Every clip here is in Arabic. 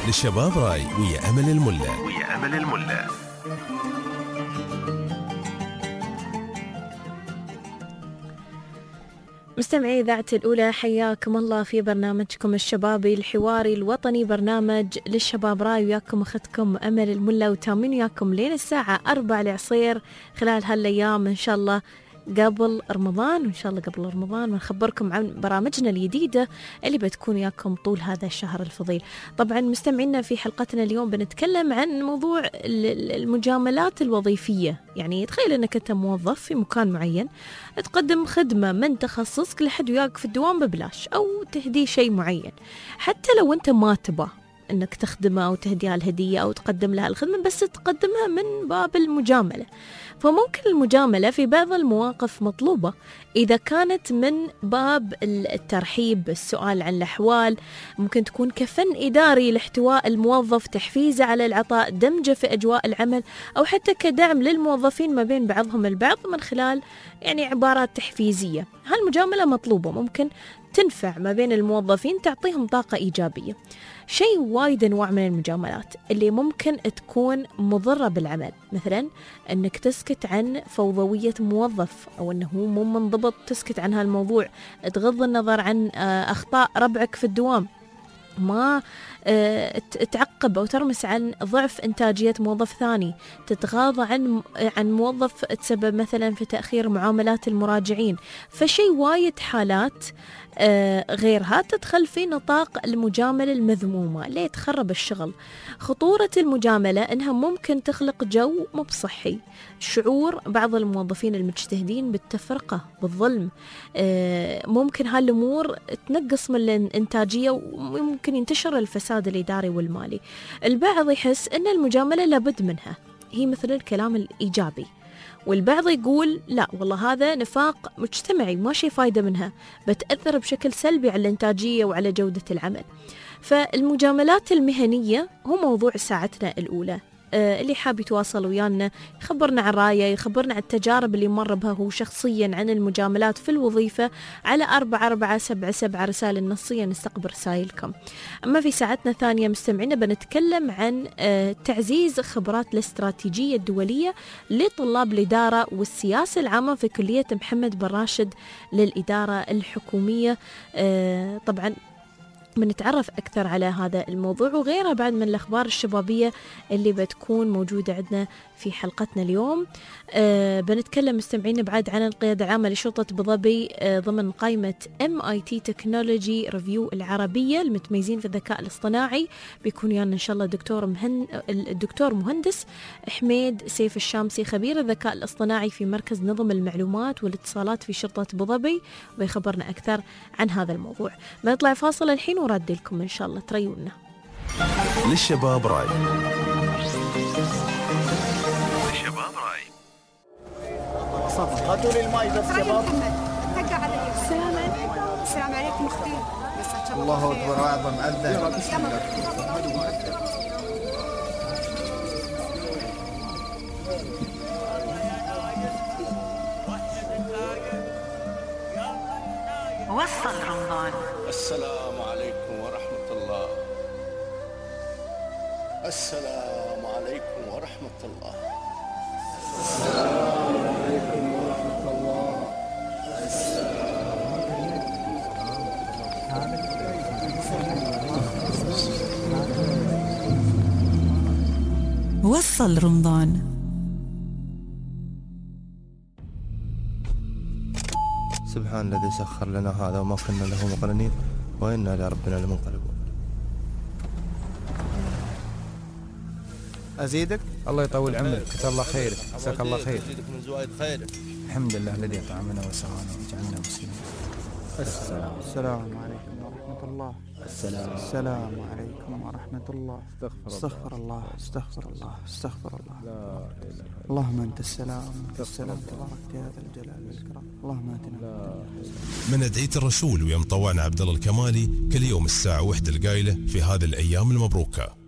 للشباب راي ويا أمل الملا. مستمعي إذاعة الأولى، حياكم الله في برنامجكم الشبابي الحواري الوطني، برنامج للشباب راي، وياكم أختكم أمل الملا، وتامين وياكم لين الساعة 4 العصير خلال هالأيام إن شاء الله قبل رمضان، وإن شاء الله قبل رمضان ونخبركم عن برامجنا الجديدة اللي بتكون وياكم طول هذا الشهر الفضيل. طبعا مستمعينا في حلقتنا اليوم بنتكلم عن موضوع المجاملات الوظيفية. يعني تخيل أنك أنت موظف في مكان معين، تقدم خدمة من تخصصك لحد وياك في الدوام ببلاش أو تهدي شيء معين، حتى لو أنت ما تبى أنك تخدمه أو تهديها الهدية أو تقدم لها الخدمة، بس تقدمها من باب المجاملة. فممكن المجاملة في بعض المواقف مطلوبة إذا كانت من باب الترحيب، السؤال عن الأحوال، ممكن تكون كفن إداري لاحتواء الموظف، تحفيزه على العطاء، دمجه في أجواء العمل، أو حتى كدعم للموظفين ما بين بعضهم البعض من خلال يعني عبارات تحفيزية. هالمجاملة مطلوبة، ممكن تنفع ما بين الموظفين، تعطيهم طاقة إيجابية. شيء وايد أنواع من المجاملات اللي ممكن تكون مضرة بالعمل، مثلا أنك تسكت عن فوضوية موظف، أو أنه مو منضبط تسكت عن هالموضوع، تغض النظر عن أخطاء ربعك في الدوام، ما تعقب أو ترمس عن ضعف إنتاجية موظف ثاني، تتغاضى عن موظف تسبب مثلا في تأخير معاملات المراجعين. فشي وايد حالات غيرها تدخل في نطاق المجاملة المذمومة اللي تخرب الشغل. خطورة المجاملة إنها ممكن تخلق جو مو بصحي، شعور بعض الموظفين المجتهدين بالتفرقة، بالظلم، ممكن هالأمور تنقص من الإنتاجية، وممكن ينتشر الفساد الإداري والمالي. البعض يحس أن المجاملة لابد منها، هي مثل الكلام الإيجابي، والبعض يقول لا والله هذا نفاق مجتمعي، ما شي فايدة منها، بتأثر بشكل سلبي على الإنتاجية وعلى جودة العمل. فالمجاملات المهنية هو موضوع ساعتنا الأولى. اللي حاب يتواصل ويانا يخبرنا عن رأيه، يخبرنا عن التجارب اللي مر بها هو شخصيا عن المجاملات في الوظيفة، على 4477 رسالة نصية نستقبل رسائلكم. أما في ساعتنا الثانية مستمعينا بنتكلم عن تعزيز خبرات الاستراتيجية الدولية لطلاب الإدارة والسياسة العامة في كلية محمد بن راشد للإدارة الحكومية. طبعا بنتعرف أكثر على هذا الموضوع وغيرها بعد من الأخبار الشبابية اللي بتكون موجودة عندنا في حلقتنا اليوم. بنتكلم مستمعين بعد عن القيادة العامة لشرطة أبو ظبي ضمن قائمة MIT Technology Review العربية المتميزين في الذكاء الاصطناعي. بيكون يعني إن شاء الله الدكتور مهندس حميد سيف الشامسي، خبير الذكاء الاصطناعي في مركز نظم المعلومات والاتصالات في شرطة أبو ظبي، ويخبرنا أكثر عن هذا الموضوع. بنطلع فاصل الحين ورد لكم إن شاء الله، تريونا. للشباب راي. هاتوا لي الماي بس شباب. السلام عليكم. السلام عليكم اختي. الله اكبر واعظم اذن. وصل رمضان. السلام عليكم ورحمة الله. السلام عليكم ورحمة الله. السلام عليكم ورحمة الله. وصل رمضان. سبحان الذي سخر لنا هذا وما كنا له مقرنين وإنا لربنا لمنقلبون. أزيدك؟ الله يطول عمرك، كتب الله خيرك، جزاك الله خير. أزيدك من زوائد خيرك. الحمد لله الذي أطعمنا وسقانا وجعلنا مسلمين. السلام عليكم ورحمة الله. السلام عليكم ورحمة الله. استغفر الله استغفر الله استغفر الله. اللهم أنت السلام السلام تبارك يا ذا الجلال والإكرام. اللهم آتنا من أدعية الرسول ويا مطوعنا عبد الله الكمالي كل يوم الساعة 1 القايلة في هذه الأيام المبروكة.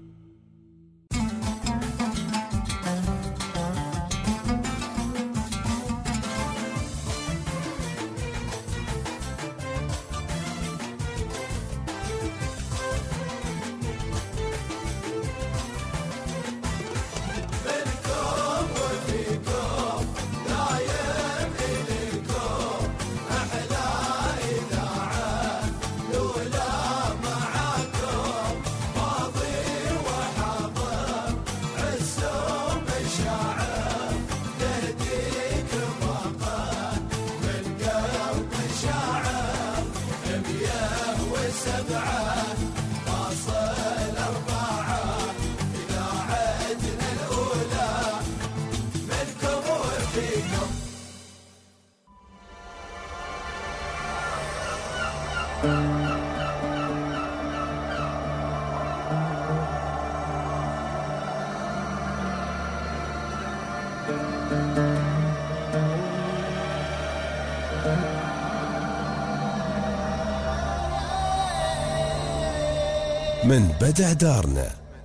من بدع دارنا.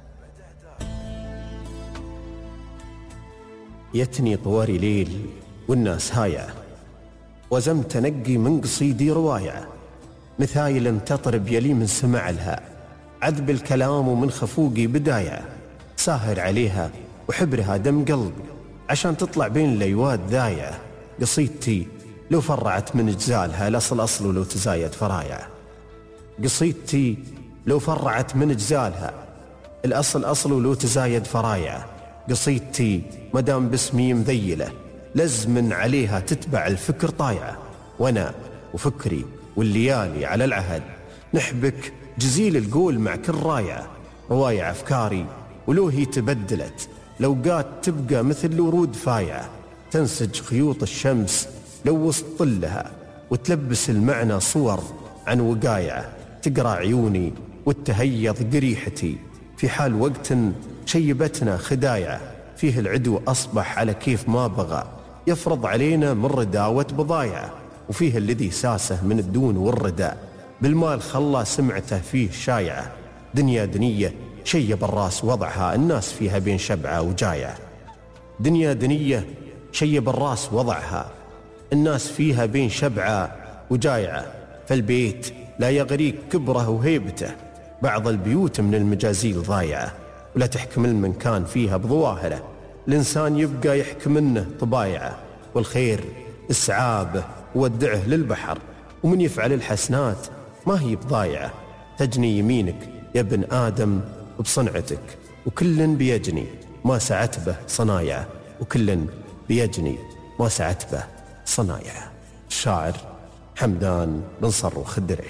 يتني طواري ليل والناس هايعة، وزمت نقي من قصيدي روايع، مثايل تطرب يلي من سمع لها، عذب الكلام ومن خفوقي بداية، ساهر عليها وحبرها دم قلبي عشان تطلع بين الليوات ذايعة. قصيدتي لو فرعت من اجزالها الأصل أصل ولو تزايد فرايع. قصيدتي لو فرعت من اجزالها الأصل أصل ولو تزايد فرايع. قصيدتي مدام باسمي مذيلة لزم عليها تتبع الفكر طايعة، وانا وفكري والليالي على العهد نحبك جزيل القول مع كل رايعة. روايع أفكاري ولو هي تبدلت لوقات تبقى مثل الورود فايعة، تنسج خيوط الشمس لو وسط ظلها وتلبس المعنى صور عن وقايعة. تقرأ عيوني وتهيض قريحتي في حال وقت شيبتنا خدايعة، فيه العدو أصبح على كيف ما بغى يفرض علينا من رداوة بضايعة، وفيه الذي ساسه من الدون والرداء بالمال خلى سمعته فيه شايعة. دنيا دنية شيب الراس وضعها الناس فيها بين شبعة وجايعة. دنيا دنية شيب الراس وضعها الناس فيها بين شبعة وجايعة، فالبيت لا يغريك كبره وهيبته، بعض البيوت من المجازيل ضايعة، ولا تحكم من كان فيها بظواهره الإنسان يبقى يحكمنه طبايعه. والخير اسعابه وودعه للبحر، ومن يفعل الحسنات ما هي بضايعة. تجني يمينك يا ابن آدم بصنعتك، وكل بيجني ما سعت به صنايعه، وكل بيجني ما سعت به صنايعه. الشاعر حمدان بن صروخ الدرعي.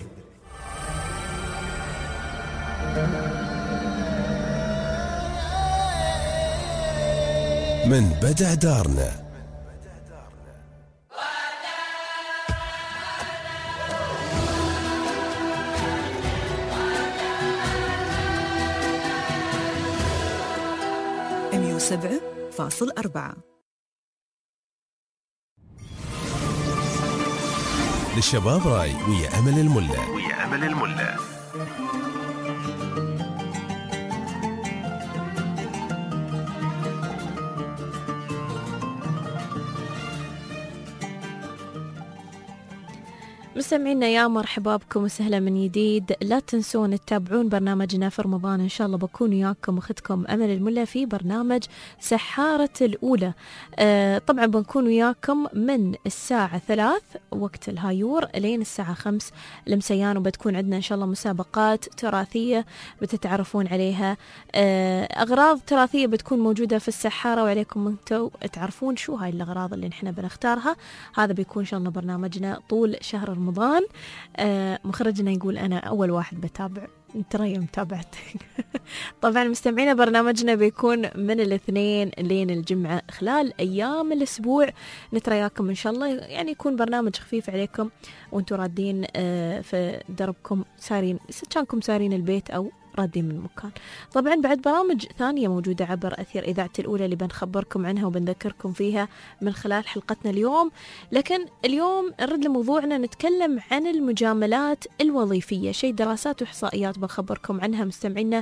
من بدع دارنا. $107.4 للشباب راي ويا أمل الملا. مستمعينا يا مرحبا بكم وسهلا من جديد. لا تنسون تتابعون برنامجنا في رمضان، إن شاء الله بكون وياكم أختكم أمل الملا في برنامج سحارة الأولى. طبعا بنكون وياكم من الساعة 3 وقت الهايور لين الساعة 5 المسيان، وبتكون عندنا إن شاء الله مسابقات تراثية بتتعرفون عليها، أغراض تراثية بتكون موجودة في السحارة، وعليكم أنتوا تعرفون شو هاي الأغراض اللي نحن بنختارها. هذا بيكون إن شاء الله برنامجنا طول شهر رمضان. مخرجنا يقول أنا أول واحد بتابع، ترى متابعتك. طبعا مستمعينا برنامجنا بيكون من الاثنين لين الجمعة خلال أيام الأسبوع، نترياكم إن شاء الله، يعني يكون برنامج خفيف عليكم وانتوا رادين في دربكم سارين، كانكم سارين البيت أو رادين من مكان. طبعا بعد برامج ثانية موجودة عبر أثير إذاعة الأولى اللي بنخبركم عنها وبنذكركم فيها من خلال حلقتنا اليوم، لكن اليوم نرد لموضوعنا نتكلم عن المجاملات الوظيفية، شيء دراسات وإحصائيات بنخبركم عنها مستمعينا.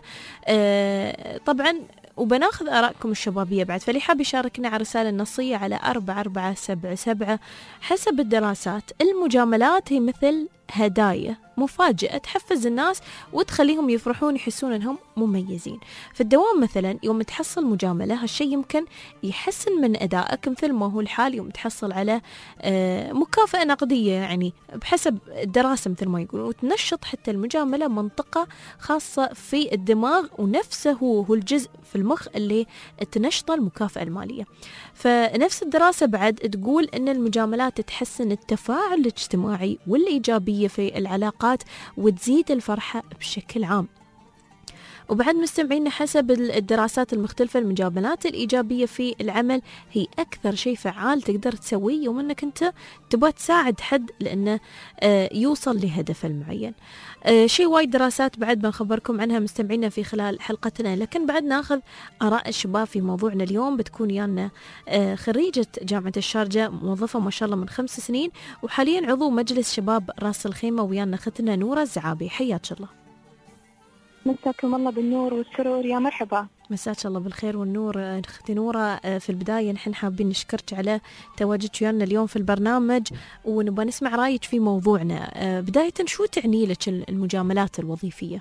طبعا وبناخذ آرائكم الشبابية بعد، فاللي حاب يشاركنا على رسالة نصية على 4477. حسب الدراسات المجاملات هي مثل هدايا مفاجئة تحفز الناس وتخليهم يفرحون يحسون أنهم مميزين. في الدوام مثلا يوم تحصل مجاملة هالشي يمكن يحسن من أدائك، مثل ما هو الحال يوم تحصل على مكافأة نقدية، يعني بحسب الدراسة مثل ما يقولون، وتنشط حتى المجاملة منطقة خاصة في الدماغ، ونفسه هو الجزء في المخ اللي تنشط المكافأة المالية. فنفس الدراسة بعد تقول أن المجاملات تحسن التفاعل الاجتماعي والإيجابية في العلاقات وتزيد الفرحة بشكل عام. وبعد مستمعين حسب الدراسات المختلفة المجاملات الإيجابية في العمل هي أكثر شيء فعال تقدر تسويه يوم أنك أنت تبغى تساعد حد لأنه يوصل لهدف المعين. شيء وايد دراسات بعد بنخبركم عنها مستمعينا في خلال حلقتنا، لكن بعد ناخذ آراء الشباب في موضوعنا اليوم. بتكون يانا خريجة جامعة الشارجة، موظفة ما شاء الله من 5 سنين، وحاليا عضو مجلس شباب راس الخيمة، ويانا أختنا نورة الزعابي. حياك الله. مساكم الله بالنور والسرور، يا مرحبا. مساك الله بالخير والنور اختي نورة. في البداية نحن حابين نشكرك على تواجدك ويانا اليوم في البرنامج، ونبغى نسمع رايك في موضوعنا. بداية شو تعني لك المجاملات الوظيفية؟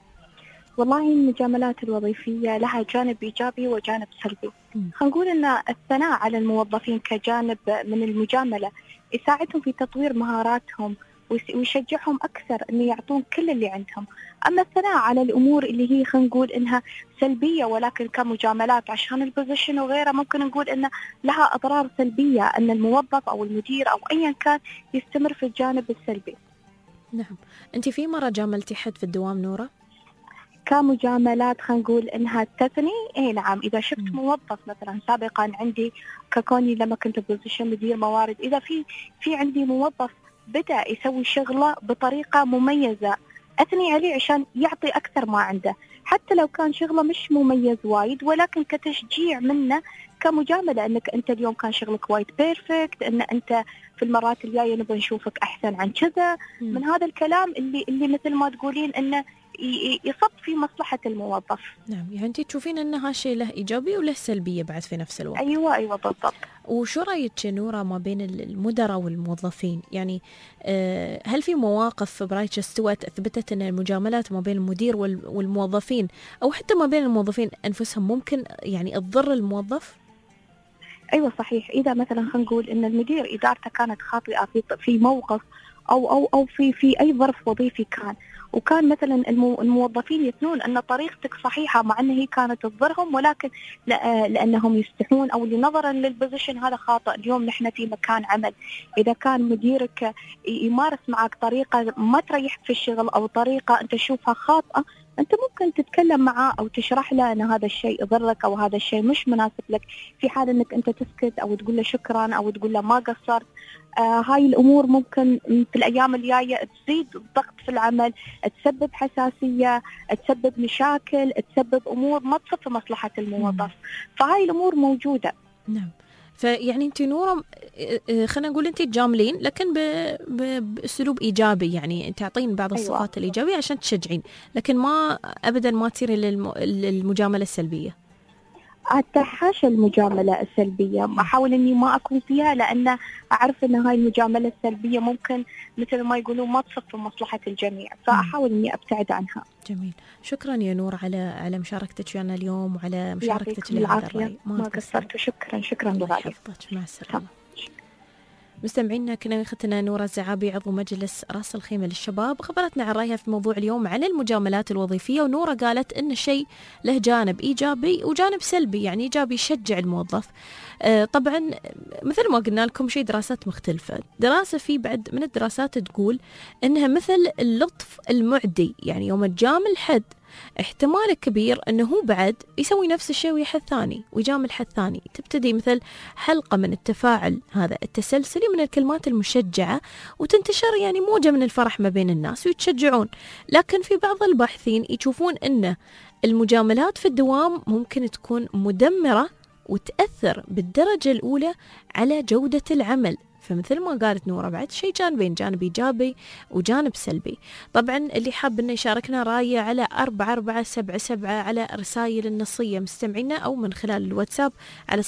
والله المجاملات الوظيفية لها جانب إيجابي وجانب سلبي. خلينا نقول أن الثناء على الموظفين كجانب من المجاملة يساعدهم في تطوير مهاراتهم ويشجعهم أكثر أن يعطون كل اللي عندهم. أما الثناء على الأمور اللي هي خلينا نقول إنها سلبية ولكن كمجاملات عشان البوزيشن وغيره، ممكن نقول إن لها أضرار سلبية، أن الموظف أو المدير أو أيا كان يستمر في الجانب السلبي. نعم. أنت في مرة جاملتي حد في الدوام نورة؟ كمجاملات خلينا نقول إنها تثني، إيه نعم. إذا شفت موظف مثلا سابقا عندي ككوني لما كنت بوزيشن مدير موارد، إذا في عندي موظف بدأ يسوي شغله بطريقة مميزة، أثني عليه عشان يعطي أكثر ما عنده، حتى لو كان شغله مش مميز وايد، ولكن كتشجيع منه كمجاملة أنك أنت اليوم كان شغلك وايد بيرفكت، أن أنت في المرات الجاية نبغى نشوفك أحسن عن كذا. من هذا الكلام اللي مثل ما تقولين أنه يصب في مصلحة الموظف. نعم، يعني أنت تشوفين أن هالشيء له إيجابي وله سلبية بعد في نفس الوقت. أيوة بالضبط. وشو رأيك نورة ما بين المدراء والموظفين؟ يعني هل في مواقف برأيك استوت أثبتت أن المجاملات ما بين المدير والموظفين أو حتى ما بين الموظفين أنفسهم ممكن يعني تضر الموظف؟ أيوة صحيح. إذا مثلا خلينا نقول أن المدير إدارته كانت خاطئة في موقف أو في أي ظرف وظيفي كان، وكان مثلا الموظفين يثنون أن طريقتك صحيحة مع أنها هي كانت تضرهم، ولكن لأنهم يستحون أو لنظرا للبوزيشن هذا خاطئ. اليوم نحن في مكان عمل، إذا كان مديرك يمارس معك طريقة ما تريحك في الشغل أو طريقة أنت تشوفها خاطئة، أنت ممكن تتكلم معه أو تشرح له أن هذا الشيء يضرك أو هذا الشيء مش مناسب لك، في حال أنك أنت تسكت أو تقول له شكرا أو تقول له ما قصرت. هاي الأمور ممكن في الأيام الجاية تزيد الضغط في العمل، تسبب حساسية، تسبب مشاكل، تسبب أمور ما تصب في مصلحة الموظف. فهاي الأمور موجودة. نعم. فيعني أنت نورة خلينا نقول أنت تجاملين لكن بأسلوب إيجابي، يعني تعطين بعض الصفات الإيجابية عشان تشجعين، لكن ما أبدا ما تصير للمجاملة السلبية. أتحاشى المجاملة السلبية، أحاول إني ما أكون فيها، لأن أعرف إن هاي المجاملة السلبية ممكن مثل ما يقولون ما تصف في مصلحة الجميع، فأحاول إني أبتعد عنها. جميل، شكرا يا نور على مشاركتك ويانا اليوم وعلى مشاركتك لهذا الرأي. ما قصرت، شكرا لغالي. مع السلامة. مستمعينا كنا اختنا نورة الزعابي عضو مجلس راس الخيمة للشباب، خبرتنا عن رأيها في موضوع اليوم عن المجاملات الوظيفية. ونورة قالت إن الشيء له جانب إيجابي وجانب سلبي، يعني إيجابي يشجع الموظف. طبعا مثل ما قلنا لكم شيء دراسات مختلفة، دراسة في بعد من الدراسات تقول إنها مثل اللطف المعدي، يعني يوم تجامل حد احتمال كبير أنه هو بعد يسوي نفس الشيء ويا حد ثاني ويجامل حد ثاني، تبتدي مثل حلقة من التفاعل هذا التسلسلي من الكلمات المشجعة، وتنتشر يعني موجة من الفرح ما بين الناس ويتشجعون. لكن في بعض الباحثين يشوفون أن المجاملات في الدوام ممكن تكون مدمرة وتأثر بالدرجة الأولى على جودة العمل. فمثل ما قالت نورة بعد شيء جانبين، جانب إيجابي وجانب سلبي. طبعا اللي حاب أنه يشاركنا رأيه على 4477 على رسائل النصية مستمعينا، أو من خلال الواتساب على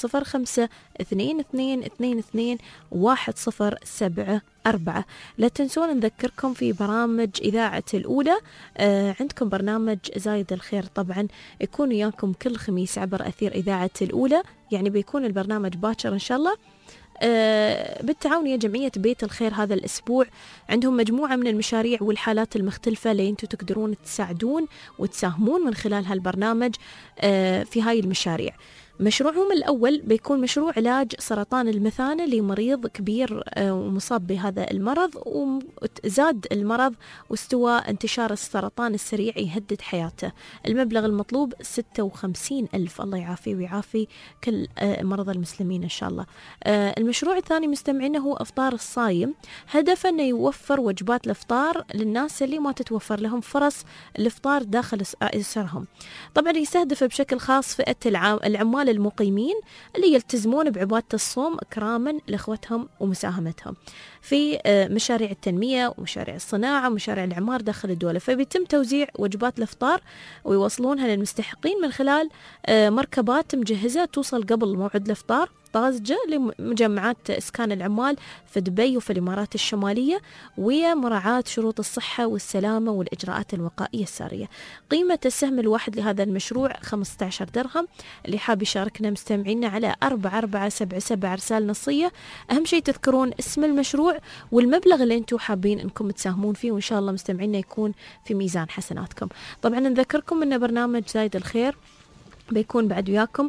0522221074. لا تنسون نذكركم في برامج إذاعة الأولى، عندكم برنامج زايد الخير طبعا يكون وياكم كل خميس عبر أثير إذاعة الأولى، يعني بيكون البرنامج باكر إن شاء الله بالتعاون يا جمعية بيت الخير. هذا الأسبوع عندهم مجموعة من المشاريع والحالات المختلفة اللي انتم تقدرون تساعدون وتساهمون من خلال هالبرنامج في هاي المشاريع. مشروعهم الأول بيكون مشروع علاج سرطان المثانة لمريض كبير ومصاب بهذا المرض، وزاد المرض واستوى انتشار السرطان السريع يهدد حياته. المبلغ المطلوب 56,000. الله يعافي ويعافي كل مرضى المسلمين إن شاء الله. المشروع الثاني مستمعينه هو أفطار الصايم، هدفه أنه يوفر وجبات الإفطار للناس اللي ما تتوفر لهم فرص الإفطار داخل أسرهم. طبعا يستهدف بشكل خاص فئة العمال المقيمين اللي يلتزمون بعبادة الصوم إكراما لإخوتهم ومساهمتهم في مشاريع التنمية ومشاريع الصناعة ومشاريع الإعمار داخل الدولة. فبيتم توزيع وجبات الإفطار ويوصلونها للمستحقين من خلال مركبات مجهزة توصل قبل موعد الإفطار طازجة لمجمعات إسكان العمال في دبي وفي الإمارات الشمالية، ومراعاة شروط الصحة والسلامة والإجراءات الوقائية السارية. قيمة السهم الواحد لهذا المشروع 15 درهم. اللي حاب يشاركنا مستمعينا على 4477 رسالة نصية. أهم شيء تذكرون اسم المشروع والمبلغ اللي أنتم حابين أنكم تساهمون فيه، وإن شاء الله مستمعينا يكون في ميزان حسناتكم. طبعا نذكركم أن برنامج زايد الخير بيكون بعد وياكم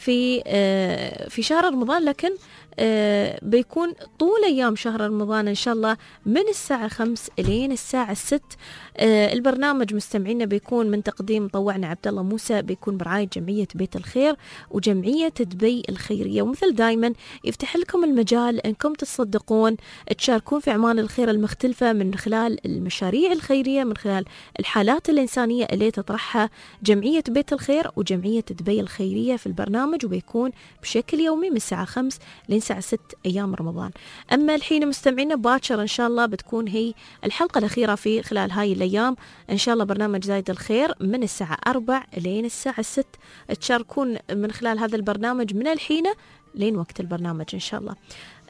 في شهر رمضان، لكن بيكون طول أيام شهر رمضان إن شاء الله من الساعة 5 إلين الساعة 6. البرنامج مستمعينا بيكون من تقديم مطوعنا عبد الله موسى، بيكون برعاية جمعية بيت الخير وجمعية دبي الخيرية. ومثل دايما يفتح لكم المجال أنكم تصدقون تشاركون في أعمال الخير المختلفة من خلال المشاريع الخيرية، من خلال الحالات الإنسانية اللي تطرحها جمعية بيت الخير وجمعية دبي الخيرية في البرنامج، وبيكون بشكل يومي من الساعة 5 لين الساعة 6 أيام رمضان. أما الحين مستمعينا باكر إن شاء الله بتكون هي الحلقة الأخيرة في خلال هاي الأيام إن شاء الله. برنامج زايد الخير من الساعة 4 لين الساعة 6 تشاركون من خلال هذا البرنامج من الحين لين وقت البرنامج إن شاء الله.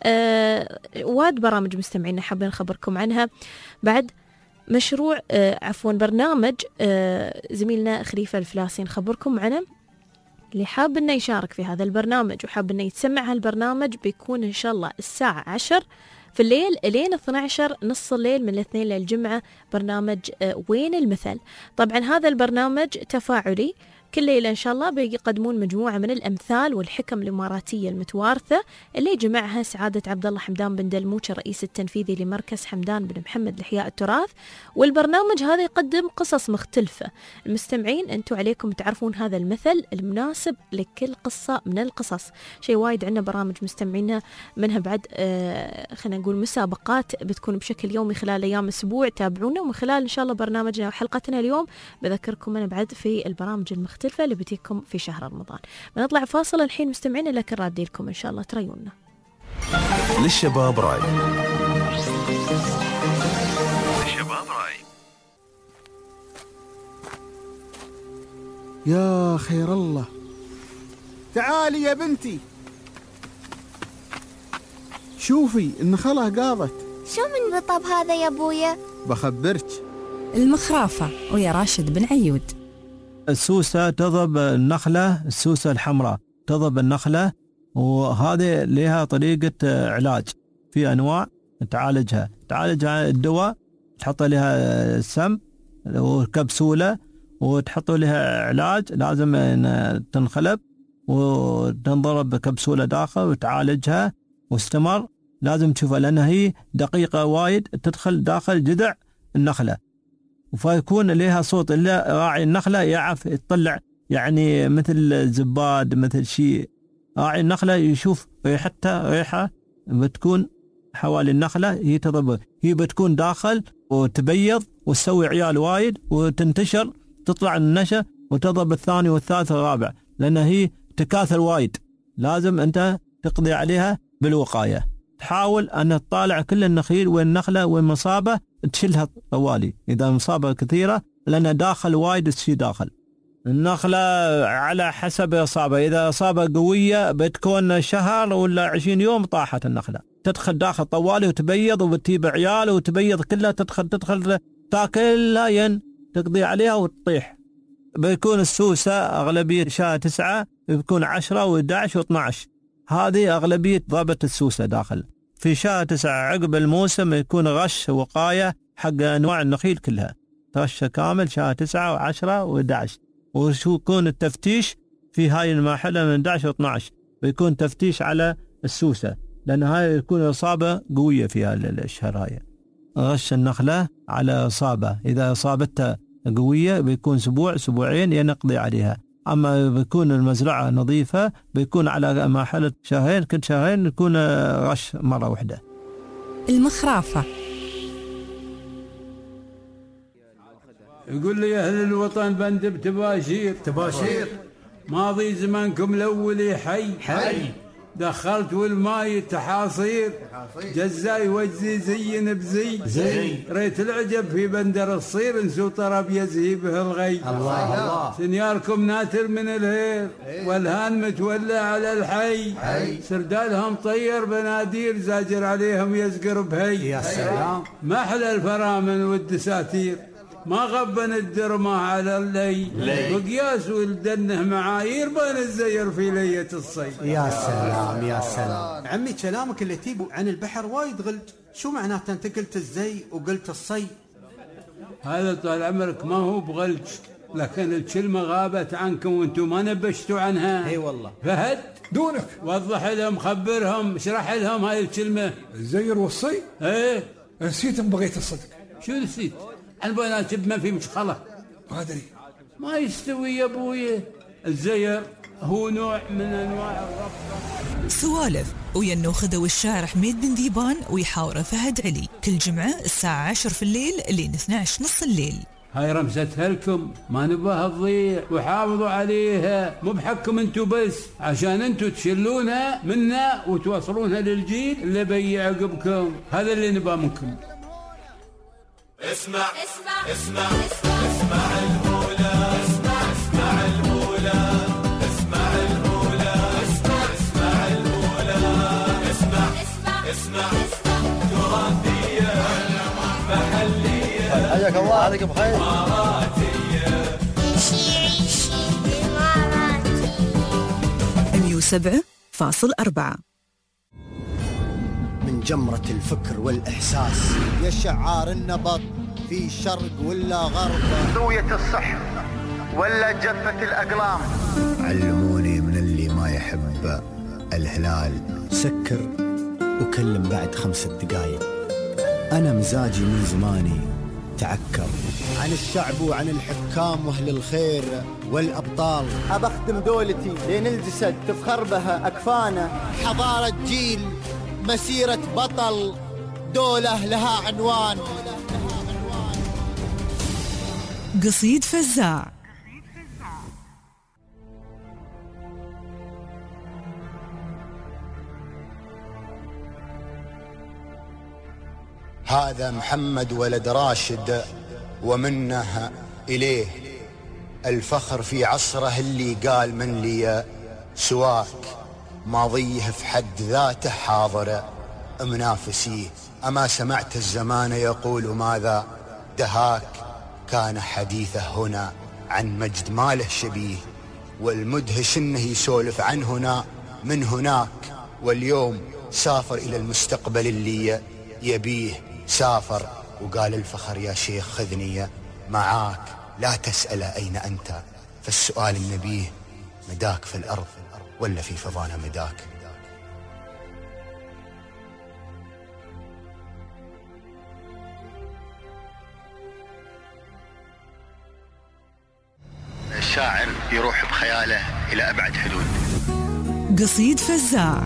واد برامج مستمعينا حابين نخبركم عنها بعد. مشروع برنامج زميلنا خليفة الفلاسي نخبركم عنه. اللي حاب انه يشارك في هذا البرنامج وحاب انه يتسمع هالبرنامج بيكون ان شاء الله الساعة 10 في الليل لين 12 نص الليل من الاثنين للجمعة، برنامج وين المثل. طبعا هذا البرنامج تفاعلي كل ليلة إن شاء الله بيقدمون مجموعة من الأمثال والحكم الإماراتية المتوارثة اللي جمعها سعادة عبد الله حمدان بن دلموش الرئيس التنفيذي لمركز حمدان بن محمد لإحياء التراث. والبرنامج هذا يقدم قصص مختلفة. المستمعين أنتم عليكم تعرفون هذا المثل المناسب لكل قصة من القصص. شيء وايد عندنا برامج مستمعينا منها بعد خلينا نقول مسابقات بتكون بشكل يومي خلال أيام أسبوع. تابعونا، ومن خلال إن شاء الله برنامجنا وحلقتنا اليوم بذكركم أنا بعد في البرامج المختلفة اللي بتيكم في شهر رمضان. بنطلع فاصل الحين مستمعين، لكن رادي لكم إن شاء الله تريونا. للشباب راي. يا خير الله، تعالي يا بنتي شوفي النخلة قاضت. شو من رطب هذا يا ابويا؟ بخبرك، المخرافة ويا راشد بن عيود. السوسة تضرب النخلة، السوسة الحمراء تضرب النخلة، وهذه لها طريقة علاج. في أنواع تعالجها الدواء، تحط لها السم وكبسولة وتحط لها علاج، لازم تنخلب وتنضرب بكبسولة داخل وتعالجها واستمر. لازم تشوفها لأنها هي دقيقة وايد، تدخل داخل جذع النخلة، فيكون لها صوت إلا راعي النخلة يعرف يطلع، يعني مثل زباد مثل شيء. راعي النخلة يشوف ريحة بتكون حوالي النخلة، هي تضرب، هي بتكون داخل وتبيض وتسوي عيال وايد وتنتشر، تطلع النشا وتضرب الثاني والثالث والرابع، لأن هي تكاثر وايد. لازم أنت تقضي عليها بالوقاية. تحاول أن تطالع كل النخيل والنخلة والمصابة تشيلها طوالي إذا مصابة كثيرة، لأن داخل وايد الشيء داخل النخلة على حسب إصابة. إذا إصابة قوية بتكون شهر ولا 20 يوم طاحت النخلة، تدخل داخل طوالي وتبيض وبتجيب عيال وتبيض كلها، تدخل تاكلها تقضي عليها وتطيح. بيكون السوسة أغلبية شهر 9 بيكون 10 و11 و12، هذه أغلبية ضربة السوسة داخل. في شهر 9 عقب الموسم يكون غش وقاية حق أنواع النخيل كلها، غش كامل شهر 9 و10 و11. وشو يكون التفتيش في هاي المرحلة من 11 و12، بيكون تفتيش على السوسة، لأن هاي يكون إصابة قوية في هذا الشهر. هاي غش النخلة على إصابة، إذا إصابتها قوية بيكون أسبوعين ينقضي عليها. أما بيكون المزرعة نظيفة بيكون على مرحلة شهرين، كل شهرين يكون غش مرة واحدة. المخرافة. يقول لي أهل الوطن بندب تباشير ماضي زمانكم الأولي حي دخلت والماي تحاصير جزاي وجزي زين بزي ريت العجب في بندر الصير نسو طرب يزهي به الغي الله سنياركم ناتر من الهير والهان متولى على الحي سردالهم طير بنادير زاجر عليهم يزقر بهي يا سلام محلى الفرامن والدساتير ما غبن الدرمة على اللي وقياس ولدنه معايير بين الزير في لية الصيد. يا سلام يا سلام عمي كلامك اللي تيبو عن البحر وايد غلج، شو معناته انت قلت الزي وقلت الصي؟ هذا طال عمرك ما هو بغلج، لكن الكلمة غابت عنكم وانتم ما نبشتوا عنها. اي والله. فهد دونك وضح لهم خبرهم اشرح لهم هاي الكلمة. الزير والصي؟ ايه نسيتم بغيت الصدق. شو نسيت؟ البنات ما في مشخلة. ما ادري. ما يستوي يا ابوي. الزير هو نوع من انواع الربطة. سوالف ويا النوخذة والشاعر حميد بن ذيبان ويحاوره فهد علي كل جمعة الساعة 10 في الليل لين 12 نص الليل. هاي رمستها لكم ما نباها تضيع وحافظوا عليها، مو بحكم انتو بس، عشان انتو تشلونها منا وتوصلونها للجيل اللي بيجي عقبكم. هذا اللي نباه منكم. اسمع اسمع اسمع اسمع المولى، اسمع المولى، اسمع المولى، اسمع المولى، اسمع تراثية محلية حياك الله عليك بخير إماراتية عيشي إماراتي 107.4 من جمرة الفكر والإحساس يا شعار النبض في شرق ولا غرب، ذوية الصح ولا جفة الأقلام. علموني من اللي ما يحب الهلال سكر وكلم بعد 5 دقايق. أنا مزاجي من زماني تعكر عن الشعب وعن الحكام واهل الخير والأبطال. أبختم دولتي لين الجسد تفخر بها أكفانا. حضارة جيل، مسيرة بطل، دولة لها عنوان. قصيد فزاع. هذا محمد ولد راشد ومنه إليه الفخر في عصره اللي قال من لي سواك. ماضيه في حد ذاته حاضر منافسيه. أما سمعت الزمان يقول ماذا دهاك. كان حديثه هنا عن مجد ما له شبيه، والمدهش انه يسولف عن هنا من هناك. واليوم سافر إلى المستقبل اللي يبيه. سافر وقال الفخر يا شيخ خذني معاك. لا تسأل أين أنت، فالسؤال النبيه مداك في الأرض ولا في فضانا مداك. الشاعر يروح بخياله إلى أبعد حدود. قصيد فزاع.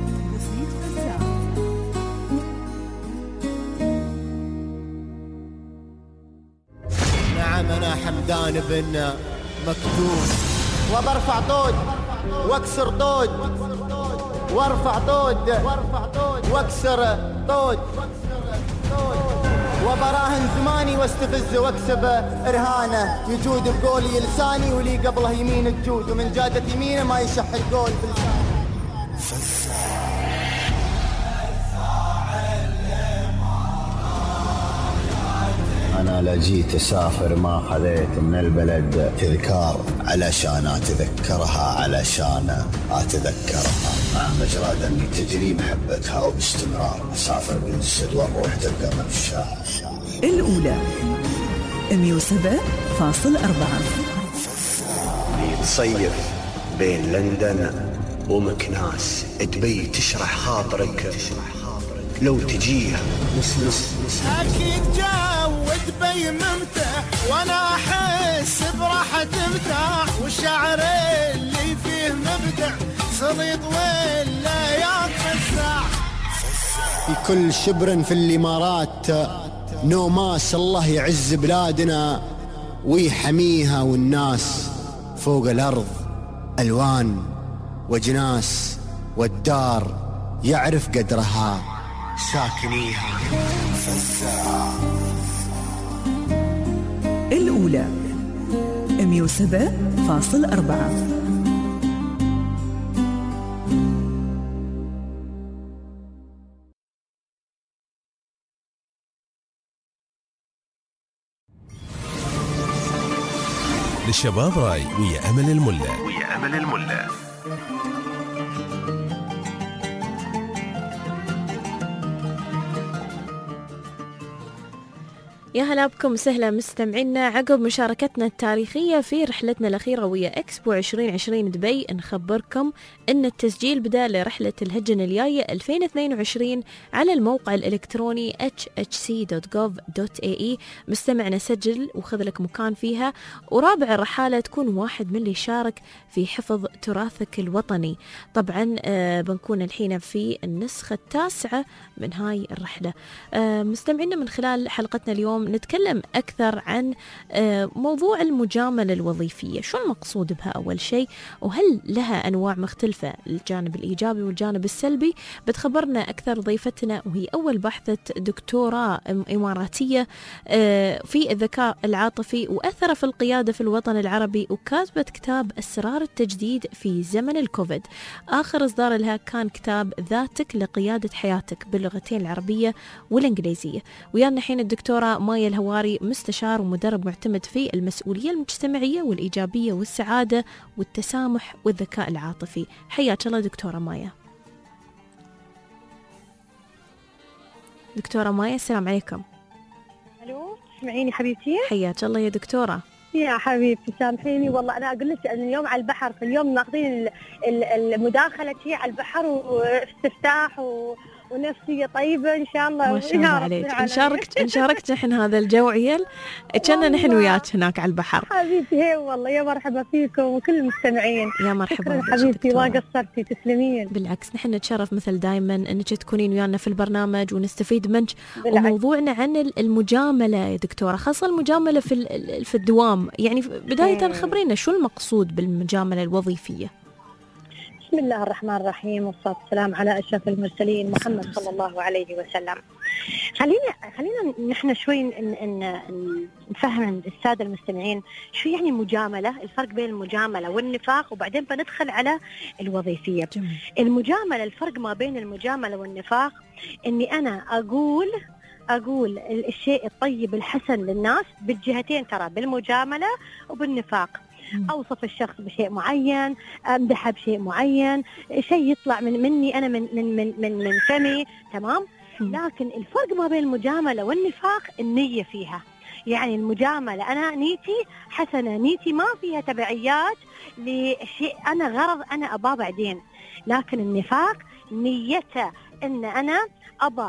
نعم أنا حمدان بن مكتوب، وبرفع طود واكسر طود، وارفع طود واكسر طود، وبراهن زماني واستفز واكسب رهانه. يجود بقولي لساني ولي قبله يمين الجود، ومن جادة يمينه ما يشح القول بلسانه. أنا لجيت أسافر ما خذيت من البلد تذكار، علشان أتذكرها علشان أتذكرها. مع مجرى دمي تجري محبتها وباستمرار أسافر بالجسد والروح تبقى مشاعر. الأولى 107.4. تصيف بين لندن ومكناس، دبي تشرح خاطرك لو تجيها. أكيد جو دبي ممتع، وأنا أحس براحة تمتع، والشعر اللي فيه مبدع صليط ولا يقفزع. في كل شبر في الإمارات نوماس، الله يعز بلادنا ويحميها، والناس فوق الأرض ألوان وجناس، والدار يعرف قدرها ساكنيها. الأولى 107.4. للشباب راي ويا أمل الملا. يا هلا بكم وسهلا مستمعينا. عقب مشاركتنا التاريخية في رحلتنا الأخيرة ويا إكسبو 2020 دبي، نخبركم أن التسجيل بدأ لرحلة الهجن الجاية 2022 على الموقع الإلكتروني hhc.gov.ae. مستمعنا سجل وخذ لك مكان فيها، ورابع الرحالة تكون واحد من اللي يشارك في حفظ تراثك الوطني. طبعا بنكون الحين في النسخة 9 من هاي الرحلة. مستمعينا، من خلال حلقتنا اليوم نتكلم أكثر عن موضوع المجاملة الوظيفية. شو المقصود بها أول شيء، وهل لها أنواع مختلفة، الجانب الإيجابي والجانب السلبي؟ بتخبرنا أكثر ضيفتنا، وهي أول باحثة دكتوراه إماراتية في الذكاء العاطفي وأثر في القيادة في الوطن العربي، وكاتبة كتاب أسرار التجديد في زمن الكوفيد. آخر إصدار لها كان كتاب ذاتك لقيادة حياتك باللغتين العربية والإنجليزية. ويانا الحين الدكتورة مايا الهواري، مستشار ومدرب معتمد في المسؤولية المجتمعية والإيجابية والسعادة والتسامح والذكاء العاطفي. حياك الله دكتورة مايا. دكتورة مايا، السلام عليكم. الو، تسمعيني حبيبتي؟ حياك الله يا دكتورة. يا حبيبتي سامحيني والله، انا اقول لك ان اليوم على البحر، في اليوم ناخذين المداخله شيء على البحر واستفتاح ونفسيه طيبه ان شاء الله. ما شاء الله عليك. ان شاركت نحن هذا الجو عيال، كنا نحن وياك هناك على البحر. حبيبتي هي والله، يا مرحبا فيكم وكل المستمعين. يا مرحبا حبيبتي، ما قصرتي، تسلمين. بالعكس، نحن نتشرف مثل دائما انك تكونين ويانا في البرنامج ونستفيد منك. وموضوعنا عن المجامله يا دكتوره، خاصه المجامله في الدوام. يعني بدايه خبرينا شو المقصود بالمجامله الوظيفيه؟ بسم الله الرحمن الرحيم، والصلاة والسلام على أشرف المرسلين محمد صلى الله عليه وسلم. خلينا نحن شوي نفهم السادة المستمعين شو يعني مجاملة، الفرق بين المجاملة والنفاق، وبعدين بندخل على الوظيفية. المجاملة، الفرق ما بين المجاملة والنفاق إني أنا أقول الشيء الطيب الحسن للناس بالجهتين، ترى بالمجاملة وبالنفاق. أوصف الشخص بشيء معين، أمدحه بشيء معين، شيء يطلع مني أنا من فمي، تمام. لكن الفرق ما بين المجاملة والنفاق النية فيها. يعني المجاملة أنا نيتي حسنة، نيتي ما فيها تبعيات لشيء أنا غرض أنا أباه بعدين. لكن النفاق نيته إن أنا أبى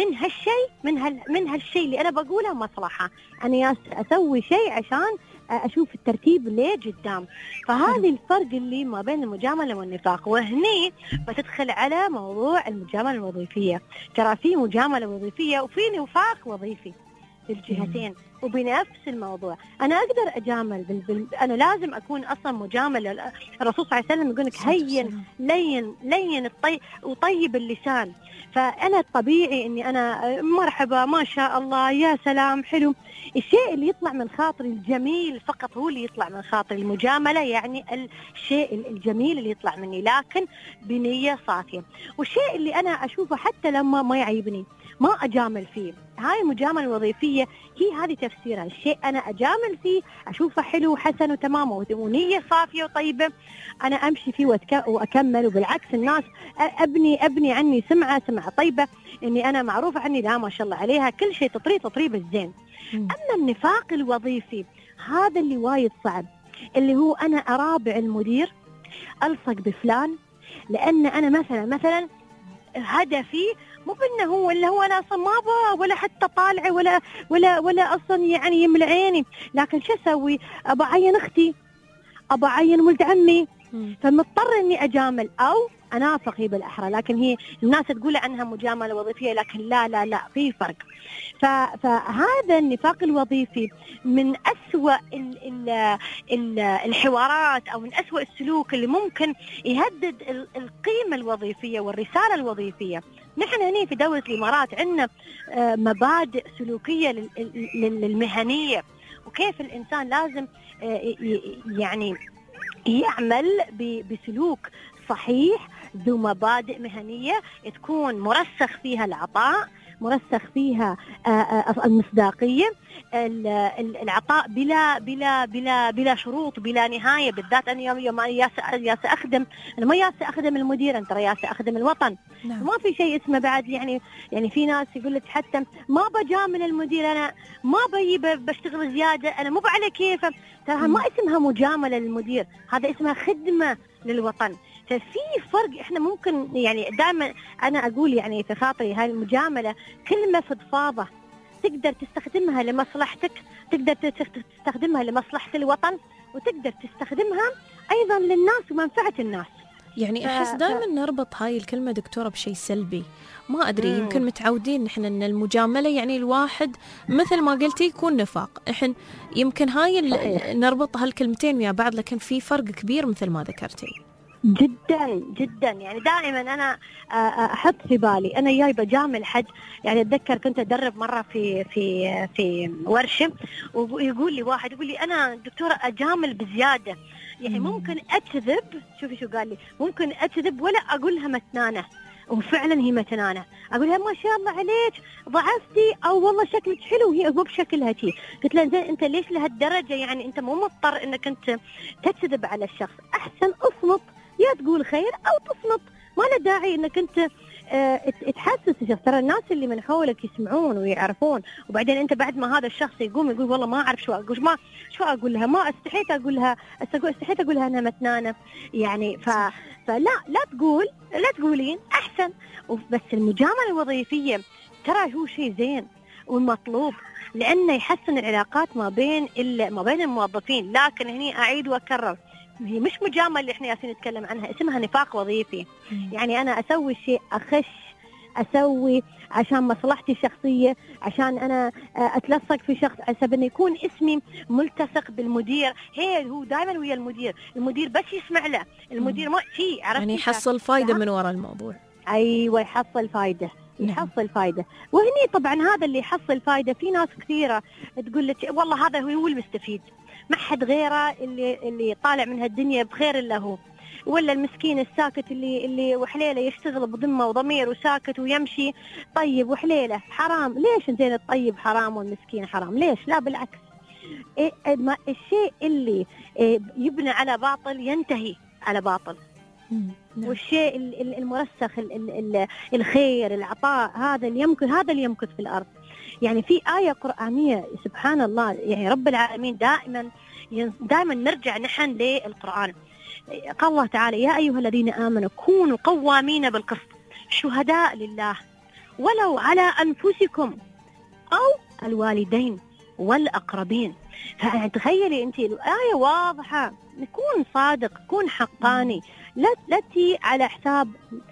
من هالشيء اللي أنا بقوله مصلحة، أنا أسوي شيء عشان أشوف الترتيب ليه قدام. فهذه الفرق اللي ما بين المجاملة والنفاق. وهني بتدخل على موضوع المجاملة الوظيفية. ترى في مجاملة وظيفية وفي نفاق وظيفي بالجهتين وبنفس الموضوع. أنا أقدر أجامل أنا لازم أكون أصلا مجاملة. الرسول صلى الله عليه وسلم يقول لك هين لين وطيب اللسان. فأنا الطبيعي إني أنا مرحبا، ما شاء الله، يا سلام، حلو. الشيء اللي يطلع من خاطري الجميل فقط هو اللي يطلع من خاطري. المجاملة يعني الشيء الجميل اللي يطلع مني لكن بنية صافية. والشيء اللي أنا أشوفه حتى لما ما يعيبني ما أجامل فيه، هاي المجاملة الوظيفية. هي هذه تفسيرها، الشيء أنا أجامل فيه أشوفه حلو وحسن وتمام ونية صافية وطيبة، أنا أمشي فيه وأكمل. وبالعكس الناس أبني عني سمعة طيبة، إني أنا معروفة عني، لا ما شاء الله عليها، كل شيء تطريب الزين. أما النفاق الوظيفي هذا اللي وايد صعب، اللي هو أنا أرابع المدير، ألصق بفلان، لأن أنا مثلا هدفي مو بأنه هو اللي هو أنا أصلا ما أبغى ولا حتى طالعة ولا أصلا يعني يملى عيني، لكن شو أسوي؟ أبغى أعين أختي، أبغى أعين ولد عمي، فمضطر إني أجامل، أو أنافق هي بالأحرى، لكن هي الناس تقول عنها مجاملة وظيفية، لكن لا في فرق. فهذا النفاق الوظيفي من أسوأ الحوارات أو من أسوأ السلوك اللي ممكن يهدد القيمة الوظيفية والرسالة الوظيفية. نحن هنا في دولة الإمارات عندنا مبادئ سلوكية للمهنية، وكيف الإنسان لازم يعني يعمل بسلوك صحيح ذو مبادئ مهنية تكون مرسخ فيها العطاء، مرسخ فيها المصداقية، العطاء بلا شروط بلا نهاية. بالذات أنا يوم يا سأخدم، أنا ما سأخدم المدير، أنت يا سأخدم الوطن. نعم. ما في شيء اسمه بعد يعني في ناس يقول لك حتى ما بجامل المدير، أنا ما بشتغل زيادة، أنا مو على كيفه. ترى ما اسمها مجاملة للمدير، هذا اسمها خدمة للوطن. ففي فرق. احنا ممكن يعني دائما انا اقول يعني في خاطري هاي المجامله كلمه فضفاضه تقدر تستخدمها لمصلحتك، تقدر تستخدمها لمصلحه الوطن، وتقدر تستخدمها ايضا للناس ومنفعه الناس. يعني احس دائما نربط هاي الكلمه دكتوره بشيء سلبي. ما ادري يمكن متعودين نحن ان المجامله يعني الواحد مثل ما قلتي يكون نفاق. احنا يمكن هاي نربط هالكلمتين ويا بعض، لكن في فرق كبير مثل ما ذكرتي. جدا جدا. يعني دائما انا احط في بالي انا جاي بجامل حد. يعني اتذكر كنت ادرب مره في ورشه، ويقول لي واحد يقول لي انا دكتوره اجامل بزياده، يعني ممكن اكذب. شوفي شو قال لي، ممكن اكذب ولا اقولها متنانه، وفعلا هي متنانه. اقول لها ما شاء الله عليك ضعفتي، او والله شكلك حلو، وهي مو بشكلها شيء. قلت لها زين انت ليش لهالدرجه؟ يعني انت مو مضطر انك انت تكذب على الشخص، احسن اصمت، يا تقول خير او تصمت، ما له داعي انك انت تحسس الشخص. ترى الناس اللي من حولك يسمعون ويعرفون، وبعدين انت بعد ما هذا الشخص يقوم يقول والله ما اعرف شو اقول لها، ما استحيت اقول لها انها متنانه يعني. فلا تقولين احسن. بس المجامله الوظيفيه ترى هو شيء زين والمطلوب، لانه يحسن العلاقات ما بين الموظفين. لكن هني اعيد واكرر، هي مش مجامله اللي احنا ياسين نتكلم عنها، اسمها نفاق وظيفي. يعني انا اسوي شيء، اسوي عشان مصلحتي الشخصيه، عشان انا اتلصق في شخص، حسب انه يكون اسمي ملتصق بالمدير. هو دائما ويا المدير بس يسمع له، المدير ما شيء يعني يحصل فايده من وراء الموضوع. ايوه يحصل فايده. وهني طبعا هذا اللي يحصل فايده. في ناس كثيره تقول لك والله هذا هو المستفيد، ما حد غيره اللي طالع من هالدنيا بخير الا هو، ولا المسكين الساكت اللي وحليله يشتغل بضمه وضمير وساكت ويمشي طيب وحليله. حرام. ليش زين الطيب حرام والمسكين حرام؟ ليش؟ لا بالعكس، الشيء اللي يبنى على باطل ينتهي على باطل. والشيء المرسخ الخير العطاء هذا اللي يمكث في الأرض. يعني في آية قرآنية سبحان الله، يعني رب العالمين دائما نرجع نحن للقرآن. قال الله تعالى يا أيها الذين آمنوا كونوا قوامين بالقسط شهداء لله ولو على أنفسكم أو الوالدين والأقربين. فتخيلي أنت الآية واضحة، نكون صادق، كون حقاني، لا تي على حساب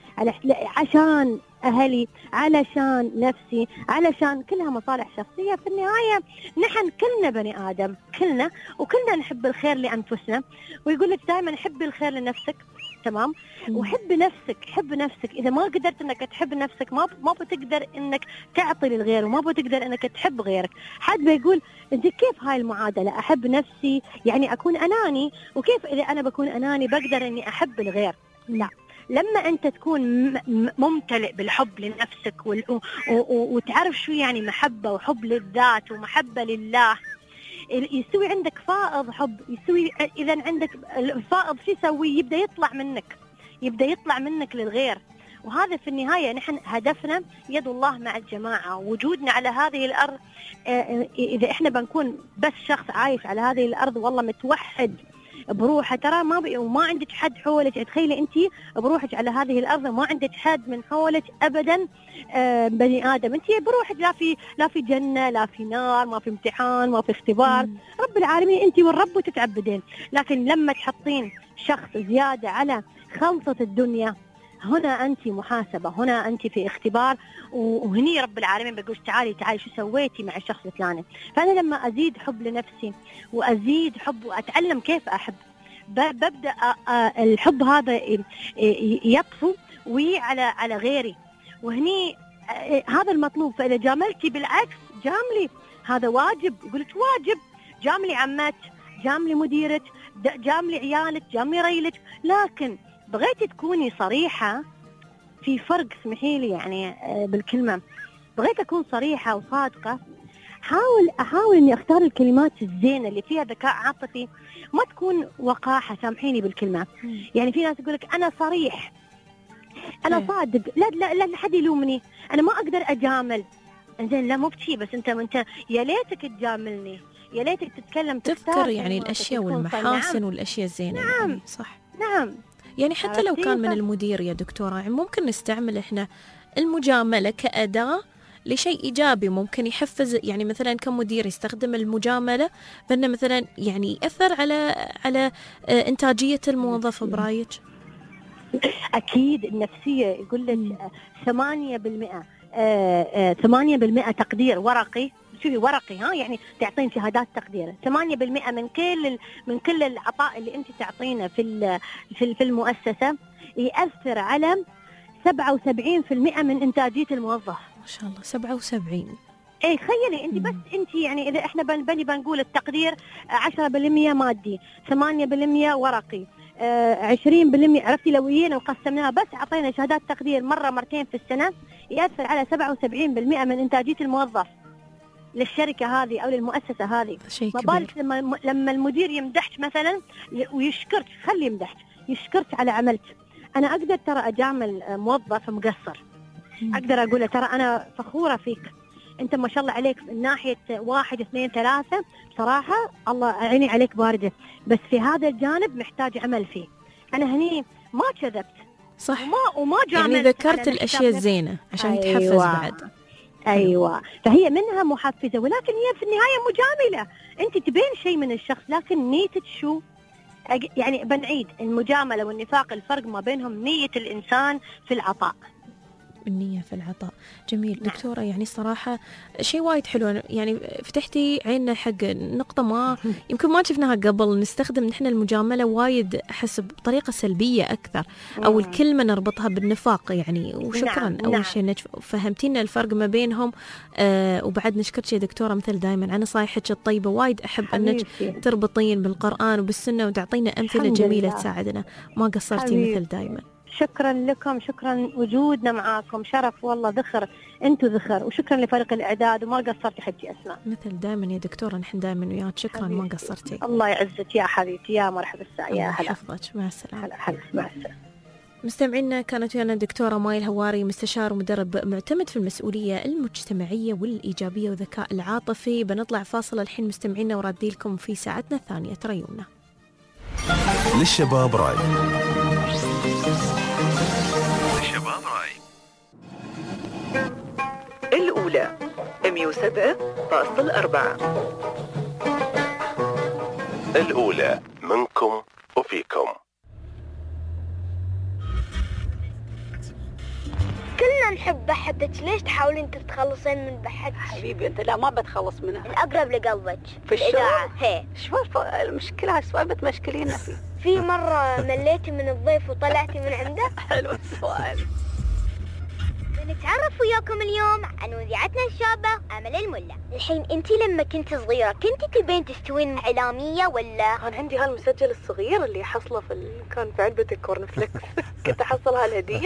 عشان أهلي، علشان نفسي، علشان كلها مصالح شخصية. في النهاية نحن كلنا بني آدم، وكلنا نحب الخير لأنفسنا. ويقول لك دائما حبي الخير لنفسك، تمام؟ وحب نفسك. إذا ما قدرت إنك تحب نفسك ما بتقدر إنك تعطي للغير، وما بتقدر إنك تحب غيرك. حد بيقول أنت كيف هاي المعادلة؟ أحب نفسي يعني أكون أناني، وكيف إذا أنا بكون أناني بقدر إني أحب الغير؟ لا. لما أنت تكون ممتلئ بالحب لنفسك وتعرف شو يعني محبة وحب للذات ومحبة لله، يسوي عندك فائض حب. يسوي إذا عندك الفائض شو يسوي؟ يبدأ يطلع منك للغير. وهذا في النهاية نحن هدفنا يد الله مع الجماعة، وجودنا على هذه الأرض. إذا إحنا بنكون بس شخص عايش على هذه الأرض والله متوحد بروحه، ترى وما عندك حد حولك. تخيلي انت بروحك على هذه الارض ما عندك حد من حولك ابدا بني ادم. انت بروحك لا في جنه، لا في نار، ما في امتحان، ما في اختبار. رب العالمين انت والرب تتعبدين. لكن لما تحطين شخص زياده على خلطه الدنيا، هنا أنت محاسبة، هنا أنت في اختبار، وهني رب العالمين بيقول تعالي شو سويتي مع الشخص الفلاني. فأنا لما أزيد حب لنفسي وأزيد حب وأتعلم كيف أحب، ببدأ الحب هذا يطفو على غيري، وهني هذا المطلوب. فإذا جاملتي بالعكس جاملي، هذا واجب، يقولك واجب، جاملي عمك، جاملي مديرك، جاملي عيالك، جاملي ريلك، لكن بغيتي تكوني صريحة. في فرق، اسمحي لي يعني بالكلمة، بغيت أكون صريحة وصادقة، أحاول إني أختار الكلمات الزينة اللي فيها ذكاء عاطفي، ما تكون وقاحة، سامحيني بالكلمة. يعني في ناس يقولك أنا صريح، أنا صادق، لا حد يلومني، أنا ما أقدر أجامل. إنزين لا، مو بشي، بس أنت يا ليتك تجاملني، يا ليتك تتكلم، تذكر يعني الأشياء والمحاسن. نعم. والأشياء الزينة. نعم يعني صح. نعم. يعني حتى لو كان من المدير يا دكتورة، يعني ممكن نستعمل إحنا المجاملة كأداة لشيء إيجابي، ممكن يحفز. يعني مثلا كمدير يستخدم المجاملة فإنه مثلا يعني يأثر على إنتاجية الموظف. برايك؟ أكيد. النفسية يقول لك 8% تقدير ورقي. شوفي ورقي، يعني تعطين شهادات تقدير. 8% من كل العطاء اللي انت تعطينه في المؤسسة يأثر على 77% من إنتاجية الموظف. ما شاء الله، 77. اي تخيلي انت، بس انت يعني اذا احنا بنقول التقدير 10% مادي، 8% ورقي، 20%، عرفتي، لو جينا وقسمناها بس عطينا شهادات تقدير مرتين في السنة، يأثر على 77% من إنتاجية الموظف للشركة هذه أو للمؤسسة هذه. ما بالك لما المدير يمدحك مثلا ويشكرك، خلي يمدحك، يشكرك على عملك. أنا أقدر ترى أجامل موظف مقصر، أقدر أقول له ترى أنا فخورة فيك، أنت ما شاء الله عليك من ناحية 1 2 3 بصراحة الله عيني عليك باردة، بس في هذا الجانب محتاج عمل فيه. أنا هني ما كذبت، صح، وما جاملت، يعني ذكرت الأشياء الزينة عشان يتحفز بعد. أيوة، فهي منها محفزة، ولكن هي في النهاية مجاملة. أنت تبين شيء من الشخص، لكن نيتك شو؟ يعني بنعيد، المجاملة والنفاق الفرق ما بينهم نية الإنسان في العطاء. النية في العطاء. جميل دكتورة، يعني صراحة شيء وايد حلو، يعني فتحتي عيننا حق نقطة ما يمكن ما شفناها قبل. نستخدم نحن المجاملة وايد أحس بطريقة سلبية أكثر، أو الكلمة نربطها بالنفاق يعني. وشكرا. نعم. أول شيء فهمتينا الفرق ما بينهم. وبعد نشكرك يا دكتورة مثل دائما على نصايحك الطيبة. وايد أحب أنك تربطين بالقرآن وبالسنة وتعطينا أمثلة جميلة تساعدنا. ما قصرتي مثل دائما. شكرا لكم، شكرا وجودنا معاكم، شرف والله، ذخر، انتم ذخر، وشكرا لفريق الاعداد، وما قصرتي حبتي اسماء. مثل دائما يا دكتوره، نحن دائما وياك. شكرا ما قصرتي. الله يعزك يا حبيبتي، يا مرحبا الساعه، يا هلا. حفظك، مع السلامه. هلا مع السلامه. مستمعينا، كانت ويانا الدكتورة ماي الهواري، مستشار ومدرب معتمد في المسؤولية المجتمعية والإيجابية والذكاء العاطفي. بنطلع فاصل الحين مستمعينا، ورادي لكم في ساعتنا الثانية. تريونا للشباب راي. الأولى 107.4. الأولى منكم وفيكم. كلنا نحب بحتك، ليش تحاولين تتخلصين من بحتك؟ حبيبي انت لا ما بتخلص منها. الأقرب لقلبك في الإذاعة. هي شو المشكلة؟ هالسؤال بتمشكلينا فيه. في مرة مليتي من الضيف وطلعتي من عنده؟ حلو السؤال. بنتعرف وياكم اليوم عن مذيعتنا الشابة أمل الملا. الحين أنتي لما كنت صغيرة كنتي تبين تستوين إعلامية ولا؟ كان عندي هالمسجل الصغير اللي حصله كان في علبة الكورن فليكس. كنت أحصل هالهدية.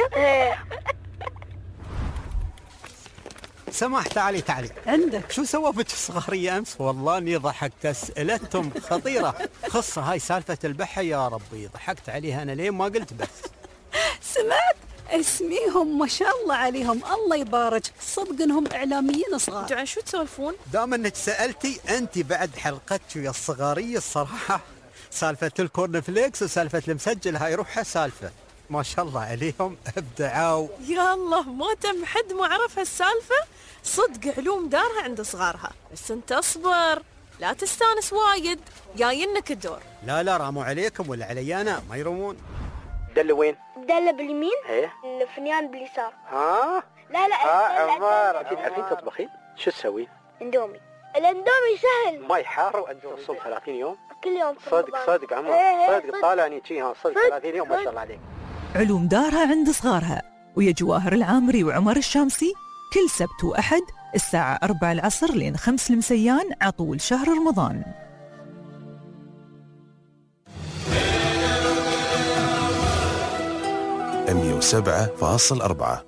سماح تعالي عندك. شو سوى بك الصغارية أمس؟ والله اني ضحكت، أسئلتهم خطيرة. خصة هاي سالفة البحة، يا ربي ضحكت عليها أنا لين ما قلت بس. سمعت اسميهم ما شاء الله عليهم، الله يبارك، صدق انهم اعلاميين صغار. انتوا عن شو تسولفون؟ دام انك سالتي انت بعد حلقتك ويا الصغاريه، الصراحه سالفه الكورن فليكس وسالفه المسجل هاي روحها سالفه، ما شاء الله عليهم ابدعوا. يا الله، ما تم حد ما عرف هالسالفه. صدق علوم دارها عند صغارها، بس انت اصبر، لا تستانس وايد، جاينك الدور. لا راموا عليكم ولا علي انا، ما يرومون. دل وين؟ الدالة باليمين ايه الفنيان باليسار. ها لا عمار انت تعرفين تطبخين؟ شو تسوين؟ اندومي. الاندومي سهل. ماي حار وانت تصوم 30 يوم؟ كل يوم صدق عمار. صدق طالع نيتشيها صدق 30 يوم ما شاء الله عليك. علوم دارها عند صغارها ويا جواهر العامري وعمر الشامسي كل سبت وأحد الساعة 4 العصر لين 5 المسيان عطول شهر رمضان. أمي 7.4.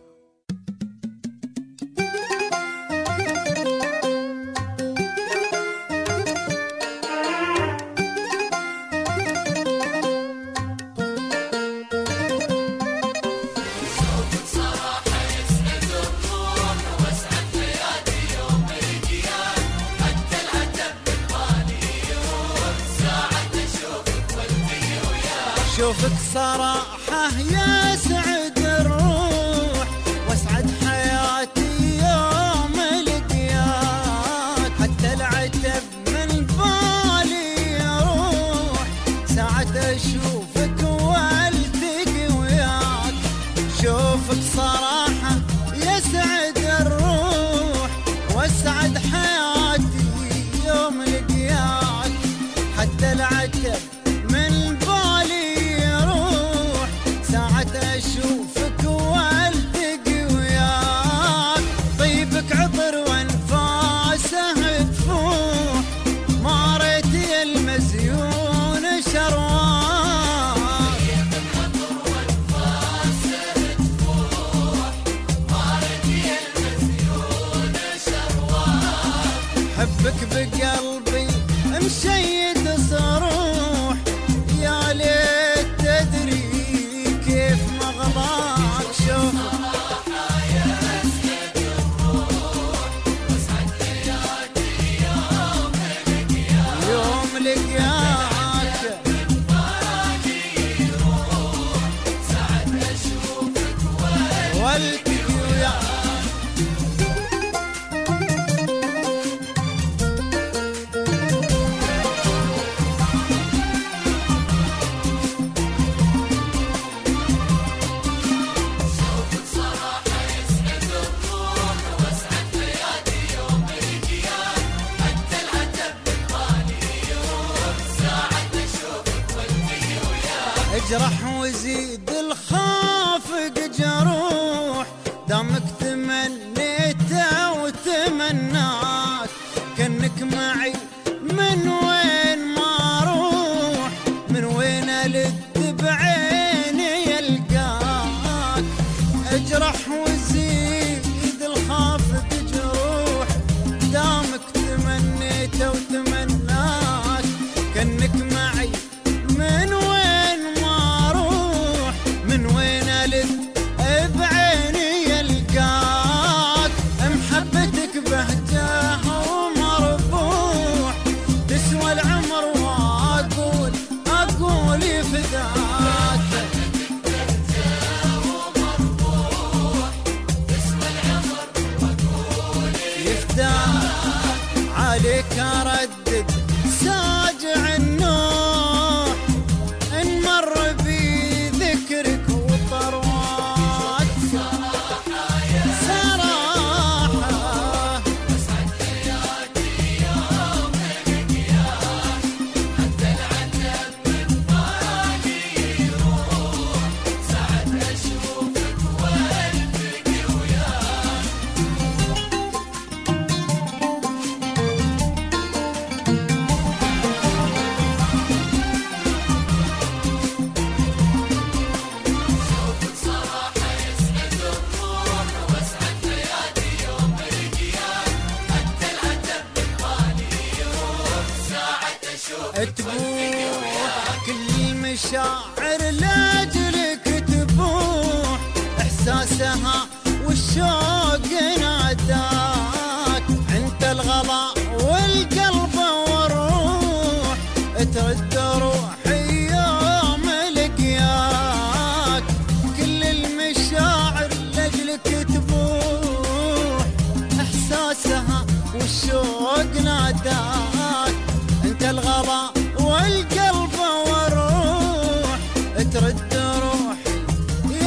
شوفك صراحة يا سعد الروح واسعد حياتي يوم لقياك، حتى العتب من بالي يروح ساعة اشوفك والتقي وياك. شوفك صراحة يا سعد الروح واسعد حياتي يوم لقياك، حتى العتب من اشوفك والتقي وياك. طيبك عطر وانفاسه تفوح ما ريتي المزيون شرواك. طيبك عطر وانفاسه تفوح ما ريتي المزيون شرواك. حبك بقلبي مشيد صروح يا ليت تدري كيف مغلاك. شوفك يا اسعد الروح واسعد حياتي يوم لقياك. من بالي يروح سعد اشوفك والتقي وياك. اجرح وزيد الخافق جروح دامك تمنيته وتمناك، كأنك معي من وين ما اروح من وين الد بعيني يلقاك. اجرح وزيد الخافق جروح دامك تمنيته وتمناك، كأنك معي من وين ما اروح من وين الد بعيني يلقاك. محبتك بهجة ومربوح تسوى العمر واقول فداك. يفداك عليك اردد ساجع النوح ان مر بي ذكرك وطروات. صراحة واسعد حياتي يوم لقياك، حتى العتب من بالي يروح سعد اشوفك والتقي وياك. تبوح كل المشاعر لاجلك تبوح احساسها والشوق ناداك. انت الغلا والقلب والروح ترد روحي يوم لقياك. كل المشاعر لاجلك تبوح احساسها والشوق ناداك. انت الغلا والقلب والروح ترد روحي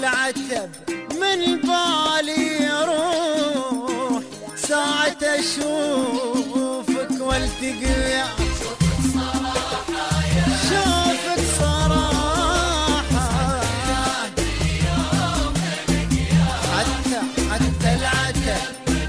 العتب من بالي يروح ساعة أشوفك والتقي وياك شوفك صراحة حتى العتب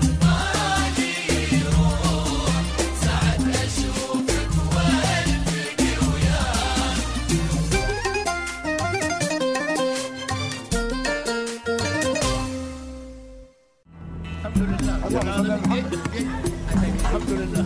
الحمد لله.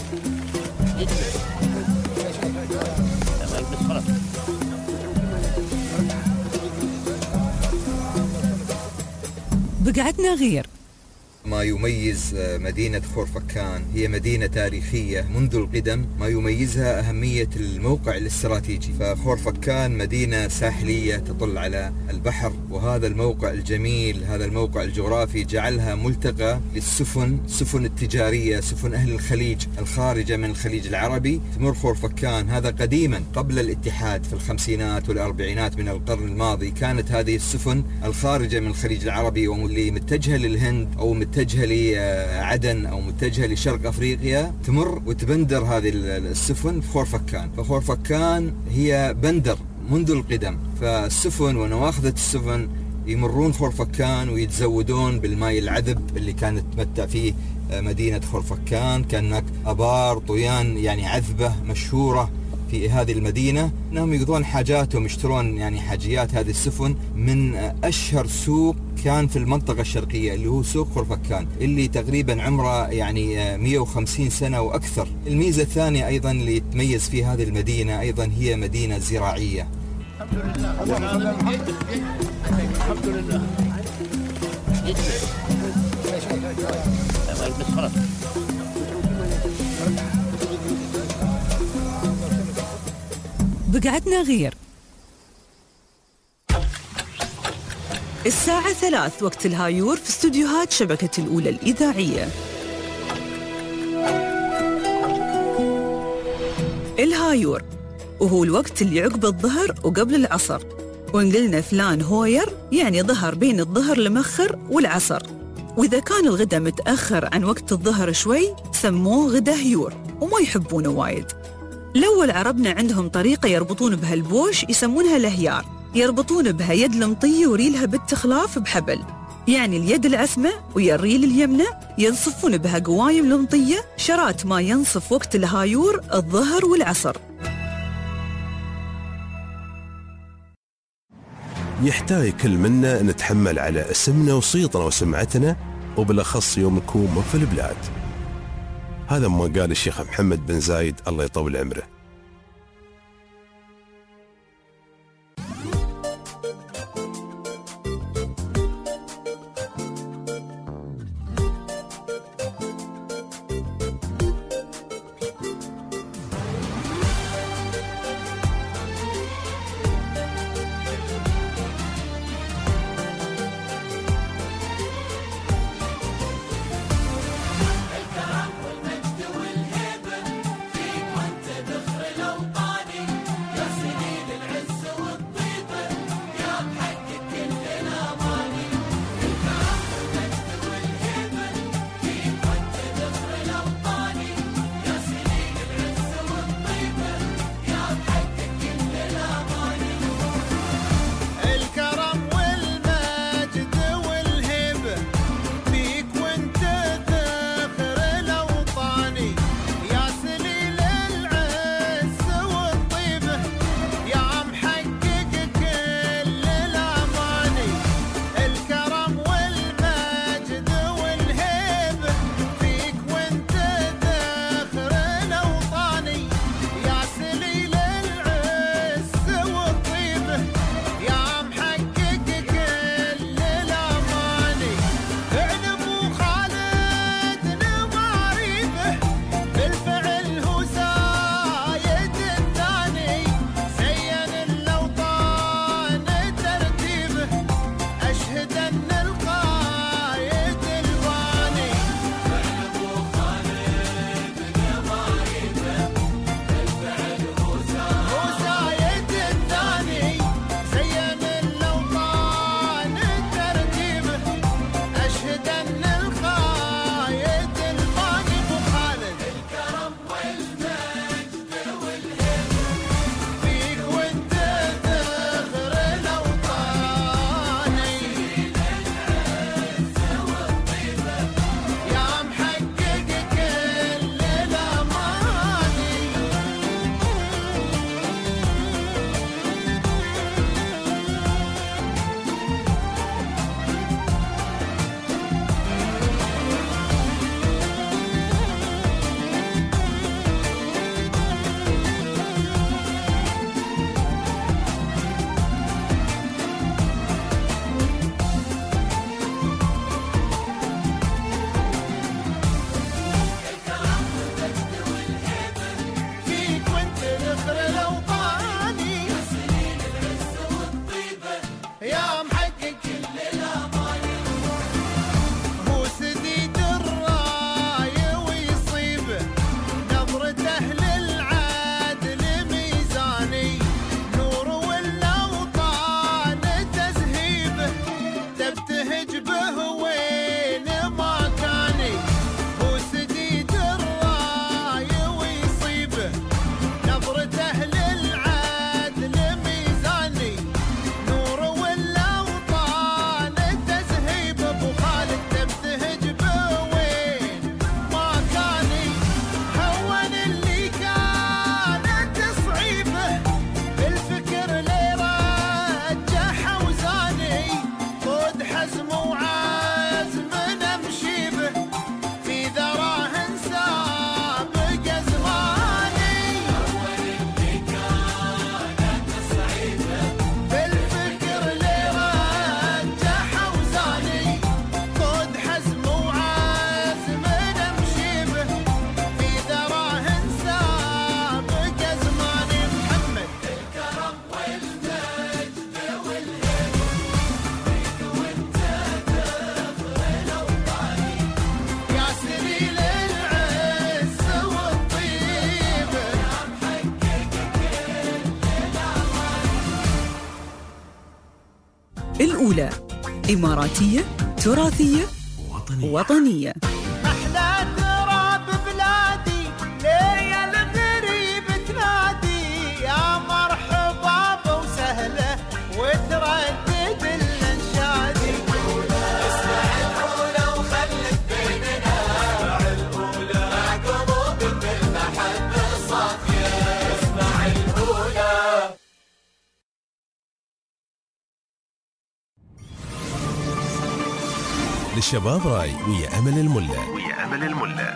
بقعتنا غير. ما يميز مدينة خورفكان هي مدينة تاريخية منذ القدم، ما يميزها أهمية الموقع الاستراتيجي. فخورفكان مدينة ساحلية تطل على البحر، وهذا الموقع الجميل، هذا الموقع الجغرافي جعلها ملتقى للسفن التجارية، سفن أهل الخليج الخارجة من الخليج العربي تمر خورفكان. هذا قديما قبل الاتحاد في الخمسينات والأربعينات من القرن الماضي كانت هذه السفن الخارجة من الخليج العربي واللي متجهة للهند أو متجهة لعدن أو متجهة لشرق أفريقيا تمر وتبندر هذه السفن في خورفكان. فخورفكان هي بندر منذ القدم، فالسفن ونواخذة السفن يمرون خورفكان ويتزودون بالماء العذب اللي كانت تمتع فيه مدينة خورفكان. كان هناك أبار طيان يعني عذبة مشهورة في هذه المدينة، انهم يقضون حاجاتهم، يشترون يعني حاجيات هذه السفن من اشهر سوق كان في المنطقة الشرقية اللي هو سوق خورفكان، اللي تقريبا عمره يعني 150 سنة واكثر. الميزة الثانية ايضا اللي يتميز في هذه المدينة ايضا هي مدينة زراعية. الحمد لله. بقعتنا غير. الساعة 3 وقت الهايور في استوديوهات شبكة الأولى الإذاعية. الهايور وهو الوقت اللي عقب الظهر وقبل العصر، وإن قلنا فلان هوير يعني ظهر بين الظهر المؤخر والعصر، وإذا كان الغدا متأخر عن وقت الظهر شوي سموه غدا هيور وما يحبونه وايد. الأول عربنا عندهم طريقة يربطون بها البوش يسمونها الهيار، يربطون بها يد المطية وريلها بالتخلاف بحبل، يعني اليد العسمة ويا الريل اليمنى ينصفون بها قوايم المطية شرات ما ينصف وقت الهايور الظهر والعصر. يحتاج كل منا نتحمل على اسمنا وصيتنا وسمعتنا، وبالأخص يوم نكون في البلاد. هذا ما قال الشيخ محمد بن زايد الله يطول عمره. الكرم والمجد والهيبة فيك وانت بخير. الأولى، إماراتية، تراثية، وطنية. أحلى تراب بلادي ليا الغريب تنادي يا مرحبا بوسهلة وتردد الانشادي. اسمع الأولى وخلك بيننا، اسمع الأولى مع قلوب بالمحبة الصافية. اسمع الأولى. للشباب راي ويا أمل الملا.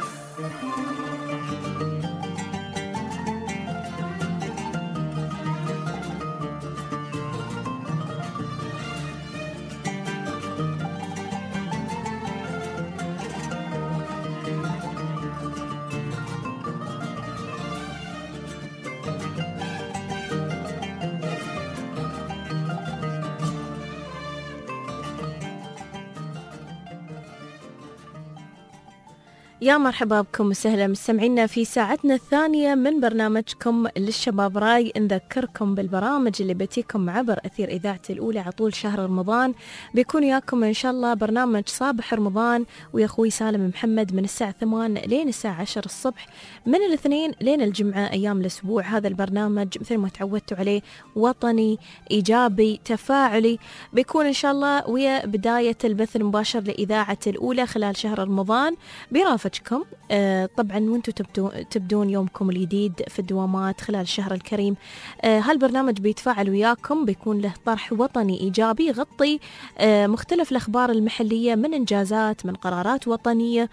يا مرحبا بكم وسهلا مستمعينا في ساعتنا الثانية من برنامجكم للشباب راي. نذكركم بالبرامج اللي بتيكم عبر أثير إذاعة الأولى عطول شهر رمضان. بيكون ياكم إن شاء الله برنامج صباح رمضان ويا أخوي سالم محمد من الساعة 8 لين الساعة 10 الصبح، من الاثنين لين الجمعة أيام الأسبوع. هذا البرنامج مثل ما تعودتوا عليه وطني إيجابي تفاعلي، بيكون إن شاء الله ويا بداية البث المباشر لإذاعة الأولى خلال شهر رمضان برافقكم. طبعا وانتم تبدون يومكم الجديد في الدوامات خلال الشهر الكريم. هالبرنامج بيتفاعل وياكم، بيكون له طرح وطني إيجابي يغطي مختلف الأخبار المحلية من إنجازات من قرارات وطنية.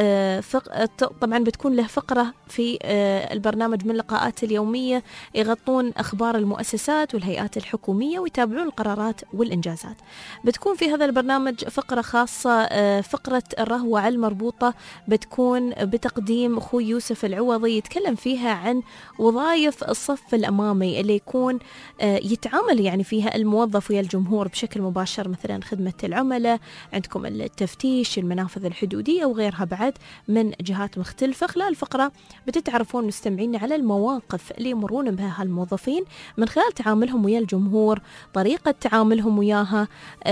طبعا بتكون له فقرة في البرنامج من لقاءات اليومية يغطون أخبار المؤسسات والهيئات الحكومية ويتابعون القرارات والإنجازات. بتكون في هذا البرنامج فقرة خاصة، فقرة الرهوة المربوطة، بتكون بتقديم أخوي يوسف العوضي يتكلم فيها عن وظائف الصف الأمامي اللي يكون يتعامل يعني فيها الموظف ويا الجمهور بشكل مباشر، مثلا خدمة العملاء، عندكم التفتيش، المنافذ الحدودية وغيرها بعد من جهات مختلفة. خلال الفقرة بتتعرفون مستمعين على المواقف اللي يمرون بها هالموظفين من خلال تعاملهم ويا الجمهور، طريقة تعاملهم وياها،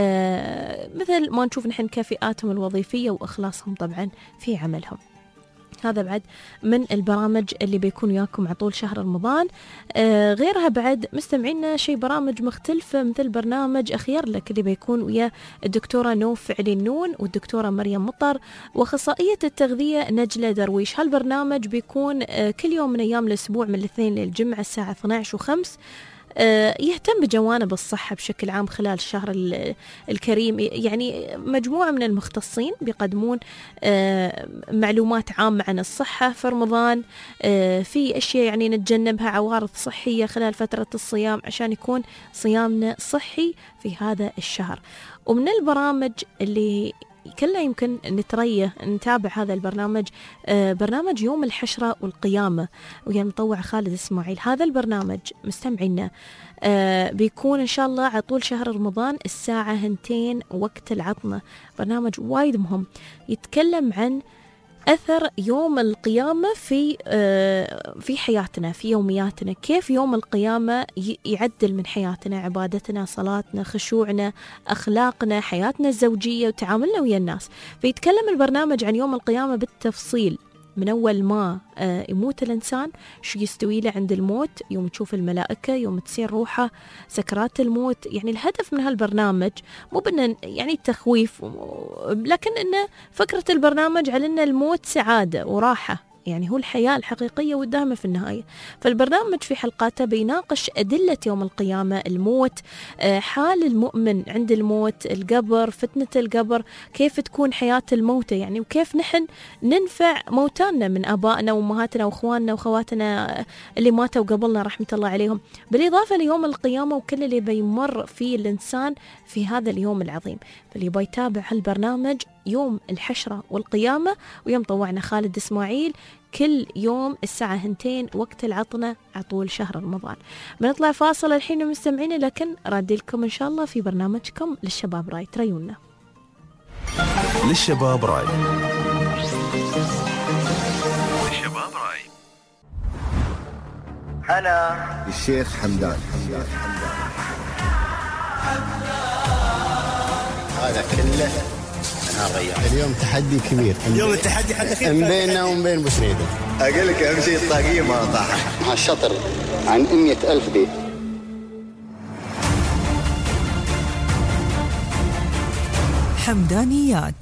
مثل ما نشوف نحن كفئاتهم الوظيفية وإخلاصهم طبعا في عملهم. هذا بعد من البرامج اللي بيكون وياكم عطول شهر رمضان. غيرها بعد مستمعينا شيء برامج مختلفة مثل برنامج أخير لك اللي بيكون ويا الدكتورة نوف علي النون والدكتورة مريم مطر وأخصائية التغذية نجلة درويش. هالبرنامج بيكون كل يوم من أيام الأسبوع من الاثنين للجمعة الساعة 12:05. يهتم بجوانب الصحة بشكل عام خلال الشهر الكريم. يعني مجموعة من المختصين بيقدمون معلومات عامة عن الصحة في رمضان، في أشياء يعني نتجنبها، عوارض صحية خلال فترة الصيام عشان يكون صيامنا صحي في هذا الشهر. ومن البرامج اللي كلها يمكن نتريه نتابع هذا البرنامج برنامج يوم الحشرة والقيامة ويا مطوع خالد إسماعيل. هذا البرنامج مستمعينا بيكون إن شاء الله عطول شهر رمضان الساعة 2 وقت العطمة. برنامج وايد مهم يتكلم عن أثر يوم القيامة في حياتنا، في يومياتنا، كيف يوم القيامة يعدل من حياتنا، عبادتنا، صلاتنا، خشوعنا، أخلاقنا، حياتنا الزوجية وتعاملنا ويا الناس. فيتكلم البرنامج عن يوم القيامة بالتفصيل من أول ما يموت الإنسان، شو يستوي له عند الموت، يوم تشوف الملائكة، يوم تسير روحه، سكرات الموت. يعني الهدف من هالبرنامج مو بأن يعني التخويف، لكن إنه فكرة البرنامج على أن الموت سعادة وراحة، يعني هو الحياة الحقيقية والدامة في النهاية. فالبرنامج في حلقاته بيناقش أدلة يوم القيامة، الموت، حال المؤمن عند الموت، القبر، فتنة القبر، كيف تكون حياة الموتى يعني، وكيف نحن ننفع موتانا من آبائنا وأمهاتنا وأخواننا وأخواتنا اللي ماتوا قبلنا رحمة الله عليهم، بالإضافة ليوم القيامة وكل اللي بيمر فيه الإنسان في هذا اليوم العظيم. فاللي بيتابع هالبرنامج يوم الحشرة والقيامة ويا مطوعنا خالد إسماعيل كل يوم الساعة 2 وقت العطنة عطول شهر رمضان. بنطلع فاصل الحين مستمعين، لكن رادي لكم إن شاء الله في برنامجكم للشباب راي. تريونا للشباب راي. للشباب راي. أنا الشيخ حمدان. هذا كله أنا الريان. اليوم تحدي كبير. اليوم التحدي حد أخير بيننا وبين بوسنيدة. أقول لك أهم شيء الطاقية ما طاحت. مع الشطر عن 100,000 بيت. حمدانيات.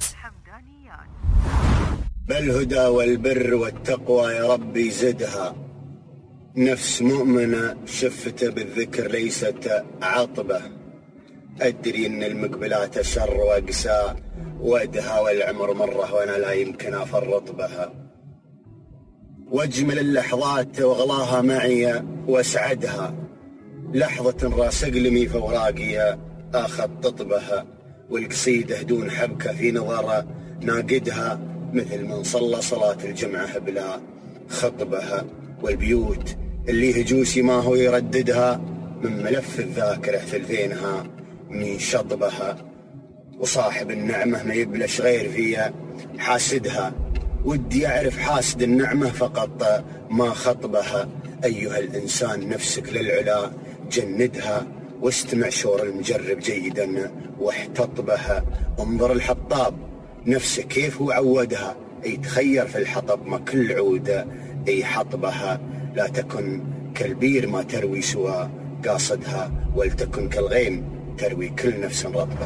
بالهدى والبر والتقوى يا ربي زدها. نفس مؤمنة شفته بالذكر ليست عطبة. أدري إن المقبلات شر وأقسى وأدها والعمر مرة وأنا لا يمكن أفرط بها. وأجمل اللحظات وأغلاها معي وأسعدها. لحظة راس أقلمي في أوراقي أخطط بها. والقصيدة دون حبكة في نظر ناقدها مثل من صلى صلاة الجمعة بلا خطبها. والبيوت اللي هجوسي ما هو يرددها من ملف الذاكرة ثلثينها من شطبها. وصاحب النعمة ما يبلش غير فيها حاسدها. ودي أعرف حاسد النعمة فقط ما خطبها. أيها الإنسان نفسك للعلا جندها. واستمع شور المجرب جيدا واحتطبها. انظر الحطاب نفسه كيف هو عودها. يتخير في الحطب ما كل عودة أي حطبها. لا تكن كالبير ما تروي سوى قاصدها. ولتكن كالغيم تروي كل نفس رطبة.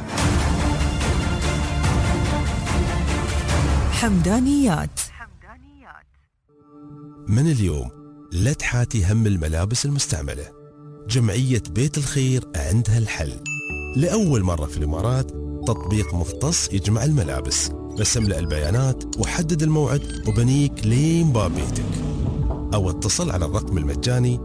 حمدانيات. من اليوم لا تحاتي هم الملابس المستعملة. جمعية بيت الخير عندها الحل. لأول مرة في الإمارات تطبيق مختص يجمع الملابس. بس املأ البيانات وحدد الموعد وبنيك لين باب بيتك. أو اتصل على الرقم المجاني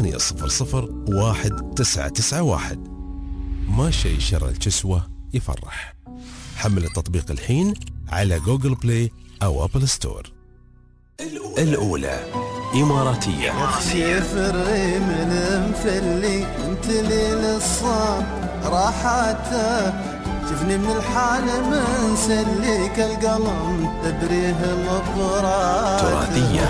800-1991. ما شيء شر الكسوة يفرح. حمل التطبيق الحين على جوجل بلاي أو أبل ستور. الأولى إماراتية. اخشي فري من مفلي انت لي للصاب راحته. شفني من الحال منسليك القلم تبريه مبرات. تراثية.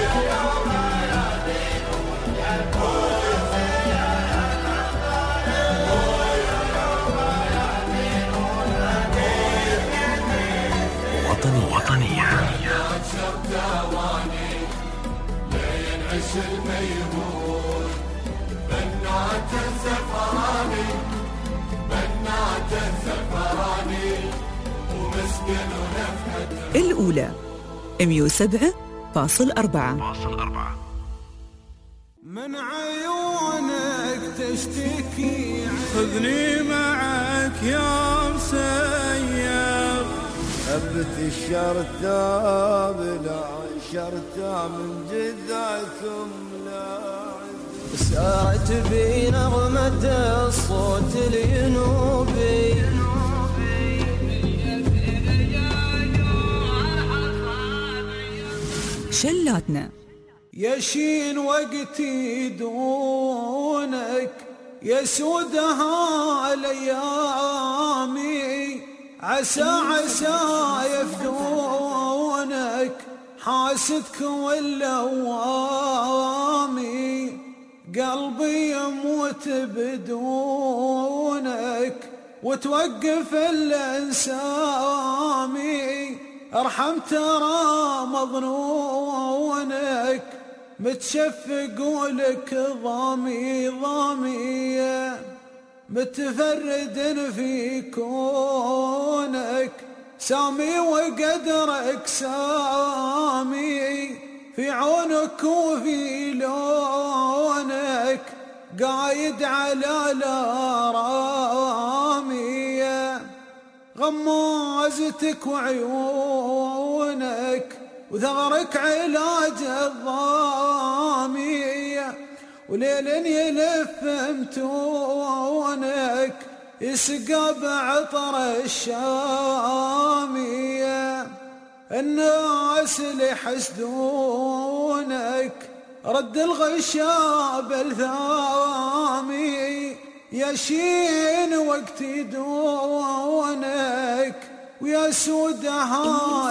وطنية. الميمون بنات الزفراني بنات الزفراني ومسكن ونفحة. الأولى 107.4. من عيونك تشتكي خذني معك يا مسير. أبت الشرطة بلا شرطة من جذعكم لاعب. سارت بي نغمة الصوت الينوبي. شلاتنا. يشين وقتي دونك يسودها الايامي. عسى يفدونك حاسدك واللوامي. قلبي يموت بدونك وتوقف الانسامي. ارحم ترى مظنونك متشفق ولك ضامي متفرد في كونك. سامي وقدرك سامي في عونك وفي لونك. قايد على الارامي غمازتك وعيونك وثغرك علاج الضامي. وليل يلف متونك يسقى بعطر الشامي. الناس اللي حسدونك رد الغشاب الثامي. يشين وقت دونك ويسودها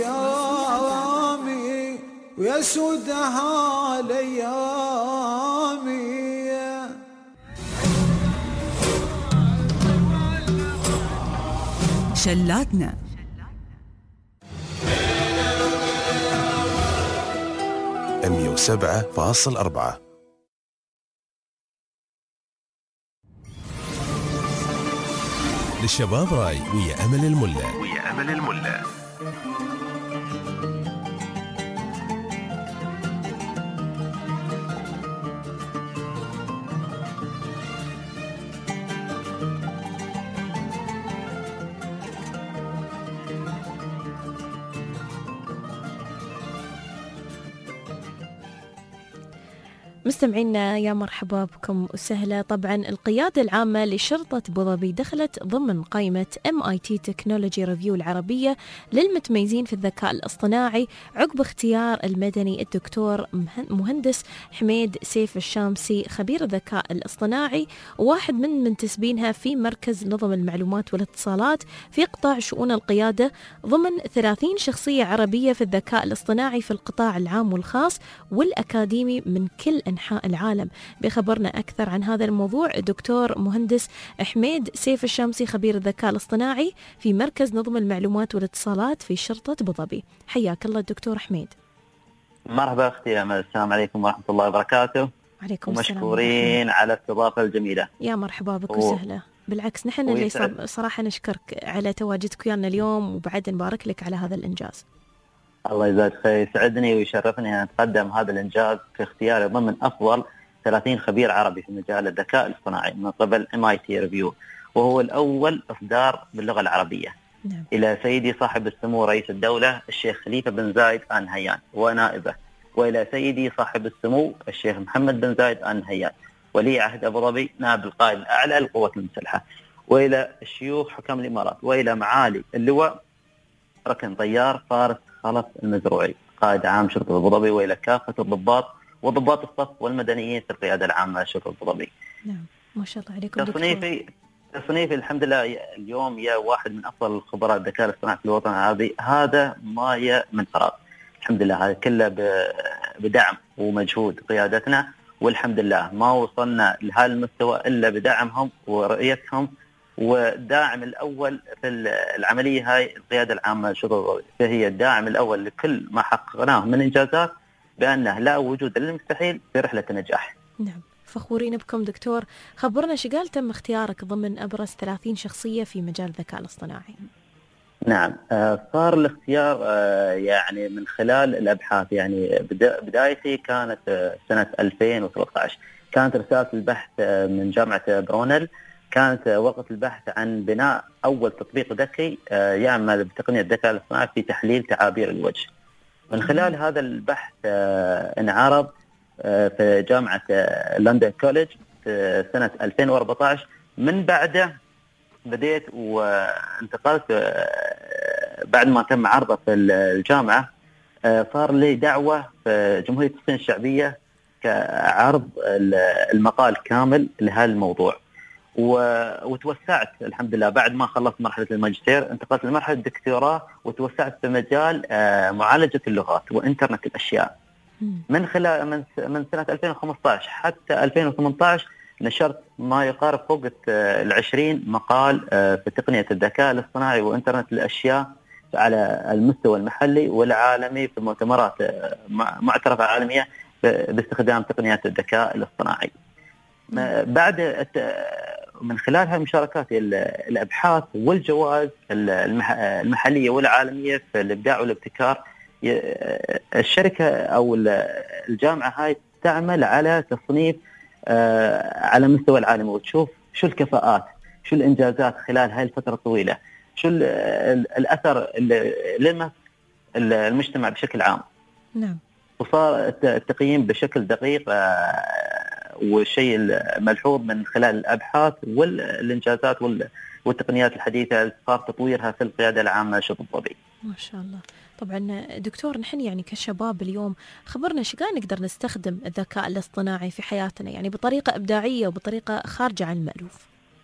ليامي ويسودها ليامي. شلاتنا. أمية 7.4. للشباب راي ويا أمل الملا. مستمعينا يا مرحبا بكم وسهلا. طبعا القيادة العامة لشرطة أبوظبي دخلت ضمن قائمة MIT Technology Review العربية للمتميزين في الذكاء الاصطناعي عقب اختيار المدني الدكتور مهندس حميد سيف الشامسي خبير الذكاء الاصطناعي وواحد من منتسبينها في مركز نظم المعلومات والاتصالات في قطاع شؤون القيادة ضمن 30 شخصية عربية في الذكاء الاصطناعي في القطاع العام والخاص والأكاديمي من كل أنحاء العالم. بخبرنا أكثر عن هذا الموضوع الدكتور مهندس حميد سيف الشامسي خبير الذكاء الاصطناعي في مركز نظم المعلومات والاتصالات في شرطة أبوظبي. حياك الله الدكتور حميد. مرحبا أختي أمل، السلام عليكم ورحمة الله وبركاته. عليكم السلام. ومشكورين على الاستضافة الجميلة. يا مرحبا بك وسهلا. بالعكس نحن اللي صراحة نشكرك على تواجدك ويانا اليوم وبعد نبارك لك على هذا الإنجاز. الله يجزاك خير، يسعدني ويشرفني أن أتقدم هذا الإنجاز في اختياري ضمن أفضل 30 خبير عربي في مجال الذكاء الاصطناعي من قبل MIT Review، وهو الأول إصدار باللغة العربية. نعم. إلى سيدي صاحب السمو رئيس الدولة الشيخ خليفة بن زايد آل نهيان ونائبه، وإلى سيدي صاحب السمو الشيخ محمد بن زايد آل نهيان ولي عهد أبوظبي نائب القائد الأعلى للقوات المسلحة، وإلى الشيوخ حكام الإمارات، وإلى معالي اللواء ركن طيار فارس خلف المزروعي قائد عام شرطة أبوظبي، وإلى كافة الضباط وضباط الصف والمدنيين في القيادة العامة شرطة أبوظبي. نعم ما شاء الله عليكم تصنيفي الحمد لله اليوم يا واحد من أفضل الخبراء الذكاء الاصطناعي في الوطن العربي، هذا ما من فراغ الحمد لله، هذا كله بدعم ومجهود قيادتنا، والحمد لله ما وصلنا لهذا المستوى إلا بدعمهم ورؤيتهم، والداعم الأول في العملية هاي القيادة العامة لشرطة أبوظبي، فهي الداعم الأول لكل ما حققناه من إنجازات بأنه لا وجود للمستحيل في رحلة النجاح. نعم فخورين بكم دكتور. خبرنا شقال تم اختيارك ضمن أبرز 30 شخصية في مجال الذكاء الاصطناعي. نعم صار الاختيار يعني من خلال الأبحاث، يعني بدايتي كانت سنة 2013، كانت رسالة البحث من جامعة برونيل، كانت وقت البحث عن بناء أول تطبيق ذكي يعمل بتقنية الذكاء الاصطناعي في تحليل تعابير الوجه. من خلال هذا البحث انعرض في جامعة لندن كوليج في سنة 2014، من بعده بديت وانتقلت بعد ما تم عرضه في الجامعة، صار لي دعوة في جمهورية الصين الشعبية كعرض المقال كامل لهذا الموضوع، وتوسعت الحمد لله بعد ما خلصت مرحلة الماجستير، انتقلت لمرحلة الدكتوراه وتوسعت في مجال معالجة اللغات وإنترنت الأشياء. من خلال من سنة 2015 حتى 2018 نشرت ما يقارب فوق 20 مقال في تقنية الذكاء الاصطناعي وإنترنت الأشياء على المستوى المحلي والعالمي في مؤتمرات معترفة عالمية باستخدام تقنيات الذكاء الاصطناعي. بعد من خلال هذه المشاركات الأبحاث والجوائز المحلية والعالمية في الإبداع والابتكار، الشركة أو الجامعة هاي تعمل على تصنيف على مستوى العالم، وتشوف شو الكفاءات، شو الإنجازات خلال هاي الفترة الطويلة، شو الأثر اللي لمس المجتمع بشكل عام. نعم. وصار التقييم بشكل دقيق، والشيء الملحوظ من خلال الأبحاث والإنجازات والتقنيات الحديثة اللي صار تطويرها في القيادة العامة لشرطة أبوظبي. ما شاء الله. طبعا دكتور نحن يعني كشباب اليوم خبرنا شو قاعد نقدر نستخدم الذكاء الاصطناعي في حياتنا يعني بطريقة إبداعية وبطريقة خارجة عن المألوف.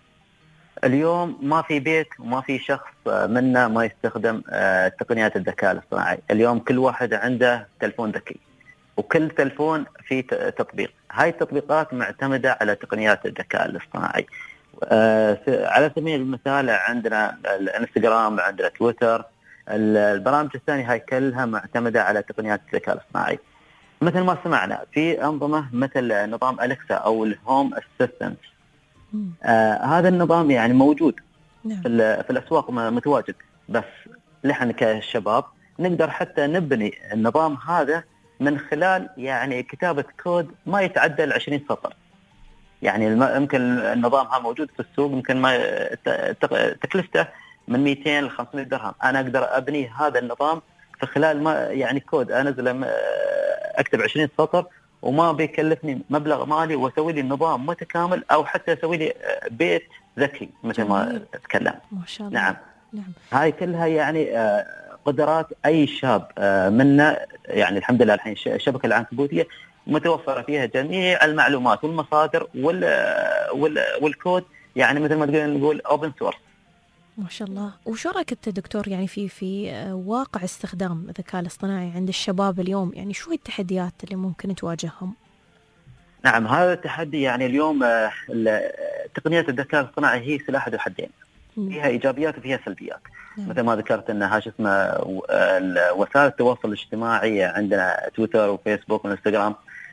اليوم ما في بيت وما في شخص منا ما يستخدم تقنيات الذكاء الاصطناعي. اليوم كل واحد عنده تلفون ذكي، وكل تلفون فيه تطبيق. هاي التطبيقات معتمدة على تقنيات الذكاء الاصطناعي، على سبيل المثال عندنا الانستغرام، عندنا تويتر. البرامج الثانية هاي كلها معتمدة على تقنيات الذكاء الاصطناعي. مثل ما سمعنا في أنظمة مثل نظام أليكسا أو الهوم أسيستنت، هذا النظام يعني موجود في الأسواق متواجد، بس نحن كشباب نقدر حتى نبني النظام هذا من خلال يعني كتابة كود ما يتعدى 20 سطر. يعني يمكن النظام هذا موجود في السوق، يمكن ما تكلفته من 200 ل 500 درهم. أنا أقدر أبني هذا النظام في خلال ما يعني كود أنزله، أكتب 20 سطر وما بيكلفني مبلغ مالي، وأسوي لي نظام متكامل، أو حتى أسوي لي بيت ذكي مثل ما تكلم. ما شاء الله. نعم. هاي كلها يعني قدرات أي شاب منا. يعني الحمد لله الحين الشبكة العنكبوتية متوفرة فيها جميع المعلومات والمصادر والكود، يعني مثل ما نقول open source. ما شاء الله. وشو رأيك أنت دكتور يعني في واقع استخدام الذكاء الاصطناعي عند الشباب اليوم؟ يعني شو التحديات اللي ممكن تواجههم؟ نعم، هذا التحدي يعني اليوم تقنيات الذكاء الاصطناعي هي سلاح ذو حدين، فيها إيجابيات وفيها سلبيات. مثل ما ذكرت أنها وسائل التواصل الاجتماعي، عندنا تويتر وفيسبوك وانستغرام.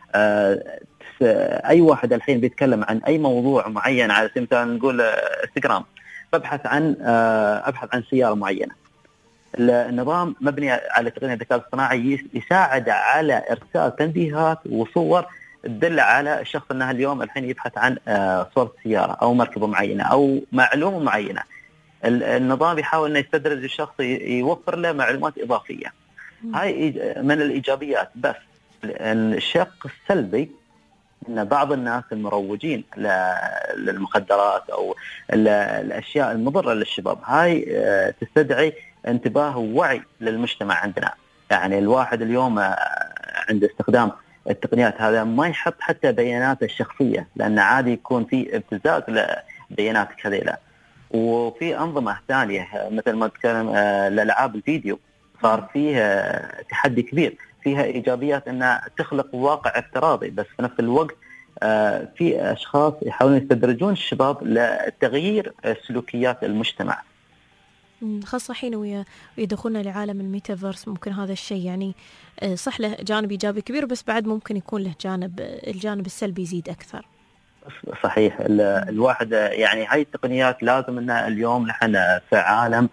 أي واحد الحين بيتكلم عن أي موضوع معين، على سبيل المثال نقول انستغرام، ببحث عن سيارة معينة. النظام مبني على تقنية الذكاء الاصطناعي يساعد على إرسال تنبيهات وصور تدل على الشخص أنه اليوم الحين يبحث عن صورة سيارة أو مركبة معينة أو معلومة معينة. النظام يحاول أن يستدرج الشخص، يوفر له معلومات إضافية. هاي من الإيجابيات. بس الشق السلبي أن بعض الناس المروجين للمخدرات أو الأشياء المضرة للشباب، هاي تستدعي انتباه ووعي للمجتمع عندنا. يعني الواحد اليوم عند استخدام التقنيات هذا ما يحط حتى بياناته الشخصية، لأن عادي يكون في ابتزاز لبياناتك هذيلا. وفي أنظمة ثانية مثل ما تكلم لألعاب الفيديو، صار فيها تحدي كبير، فيها إيجابيات أنها تخلق واقع افتراضي، بس في نفس الوقت في أشخاص يحاولون يستدرجون الشباب لتغيير سلوكيات المجتمع، خاصة حين ويدخلنا لعالم الميتافيرس. ممكن هذا الشيء يعني صح له جانب إيجابي كبير، بس بعد ممكن يكون له الجانب السلبي يزيد أكثر. صحيح. الواحد يعني هاي التقنيات لازم أن اليوم نحن في عالم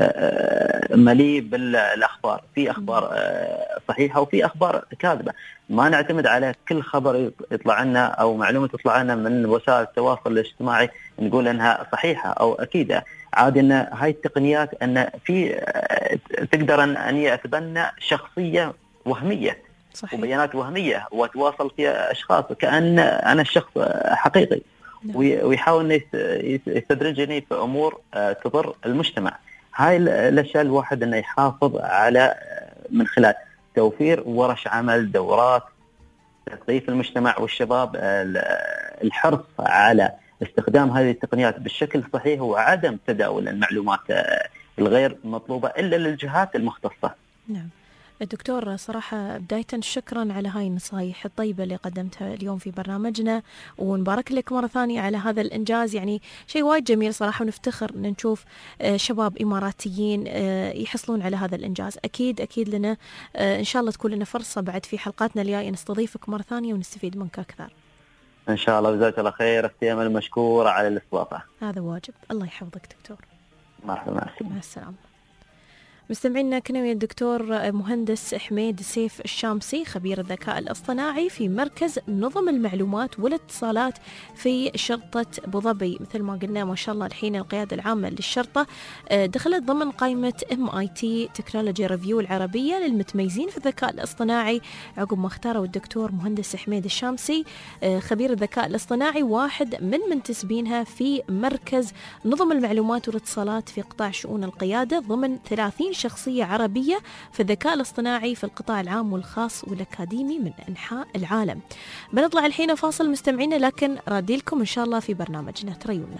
مليء بالأخبار، في أخبار صحيحة وفي أخبار كاذبة. ما نعتمد على كل خبر يطلع لنا أو معلومة تطلع لنا من وسائل التواصل الاجتماعي نقول أنها صحيحة أو أكيدة. عادي أن هاي التقنيات أن في تقدر أن يتبنى شخصية وهمية، صحيح، وبيانات وهمية، وتواصل فيها أشخاص كأن أنا الشخص حقيقي، ويحاول أن يستدرجني في أمور تضر المجتمع. هاي الأشياء الواحد أنه يحافظ على من خلال توفير ورش عمل، دورات، تثقيف المجتمع والشباب، الحرص على استخدام هذه التقنيات بالشكل الصحيح، وعدم تداول المعلومات الغير مطلوبة إلا للجهات المختصة. نعم الدكتور، صراحة بداية شكرا على هاي النصائح الطيبة اللي قدمتها اليوم في برنامجنا، ونبارك لك مرة ثانية على هذا الإنجاز. يعني شيء وايد جميل صراحة، ونفتخر أن نشوف شباب إماراتيين يحصلون على هذا الإنجاز. أكيد لنا إن شاء الله تكون لنا فرصة بعد في حلقاتنا الجاية نستضيفك مرة ثانية ونستفيد منك أكثر إن شاء الله. جزاك الله خير، اختيام المشكور على الاستضافة. هذا واجب. الله يحفظك دكتور. مرحبا، مع السلامة. مستمعينا كنا ويا الدكتور مهندس حميد سيف الشامسي، خبير الذكاء الاصطناعي في مركز نظم المعلومات والاتصالات في شرطة أبو ظبي. مثل ما قلنا ما شاء الله الحين القيادة العامة للشرطة دخلت ضمن قائمة MIT تكنولوجي ريفيو العربية للمتميزين في الذكاء الاصطناعي، عقب ما اختاروا الدكتور مهندس حميد الشامسي خبير الذكاء الاصطناعي واحد من منتسبينها في مركز نظم المعلومات والاتصالات في قطاع شؤون القيادة ضمن 30 شخصية عربية في الذكاء الاصطناعي في القطاع العام والخاص والأكاديمي من أنحاء العالم. بنطلع الحين فاصل مستمعينا، لكن رادي لكم إن شاء الله في برنامجنا، تريونا.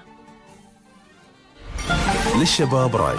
للشباب راي.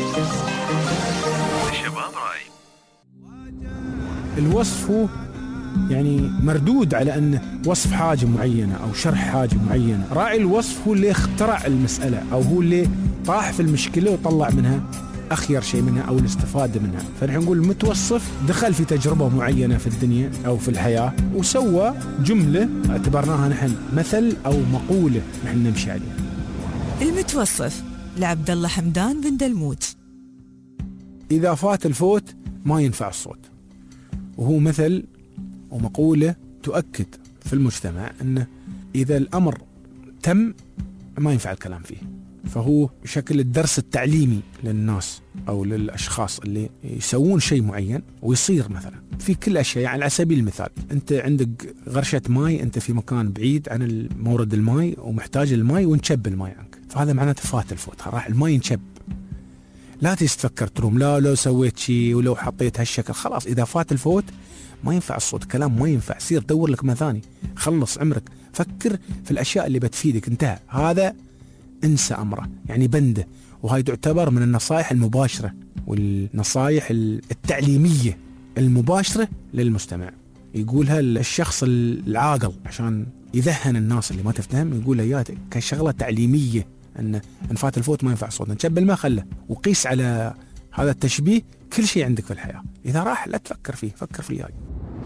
الوصف يعني مردود على أن وصف حاجة معينة أو شرح حاجة معينة. راعي الوصف هو اللي اخترع المسألة، أو هو اللي طاح في المشكلة وطلع منها أخير شيء منها أو الاستفادة منها. فنحن نقول المتوصف دخل في تجربة معينة في الدنيا أو في الحياة وسوى جملة اعتبرناها نحن مثل أو مقولة نحن نمشي عليها. المتوصف لعبد الله حمدان بن دلموت. إذا فات الفوت ما ينفع الصوت، وهو مثل ومقولة تؤكد في المجتمع أنه إذا الأمر تم ما ينفع الكلام فيه. فهو شكل الدرس التعليمي للناس أو للأشخاص اللي يسوون شيء معين ويصير مثلا في كل أشياء. يعني على سبيل المثال أنت عندك غرشة ماء، أنت في مكان بعيد عن مورد الماء ومحتاج الماء وانشب الماء عنك، فهذا معناته فات الفوت، راح الماء ينشب. لا تفكر تروم لا لو سويت شيء ولو حطيت هالشكل، خلاص إذا فات الفوت ما ينفع الصوت، كلام ما ينفع، سير دور لك مثاني، خلص عمرك، فكر في الأشياء اللي بتفيدك، انتهى، هذا انسى أمره، يعني بنده. وهاي تعتبر من النصائح المباشرة والنصائح التعليمية المباشرة للمستمع، يقولها الشخص العاقل عشان يذهن الناس اللي ما تفهم، يقولها إياها كشغلة تعليمية، أن فات الفوت ما ينفع الصوت، نشب الماء خله. وقيس على هذا التشبيه كل شيء عندك في الحياة، إذا راح لا تفكر فيه، فكر في الجاي.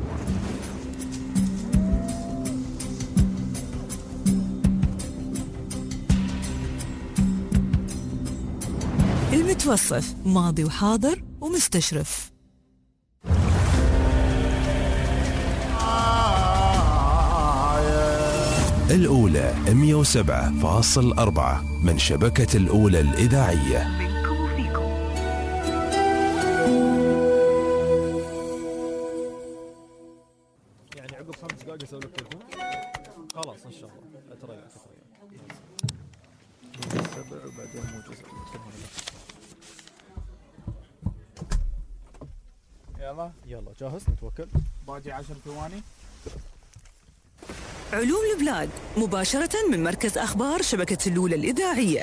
المتوصف ماضي وحاضر ومستشرف. الأولى 107.4 من شبكة الأولى الإذاعية. يعني عقب 5 دقائق أسوي لك تليفون خلاص إن شاء الله. أتريق 7 وبعدين مو جزء. يلا جاهز نتوكل. باقي 10 ثواني. علوم البلاد مباشرة من مركز أخبار شبكة الأولى الإذاعية.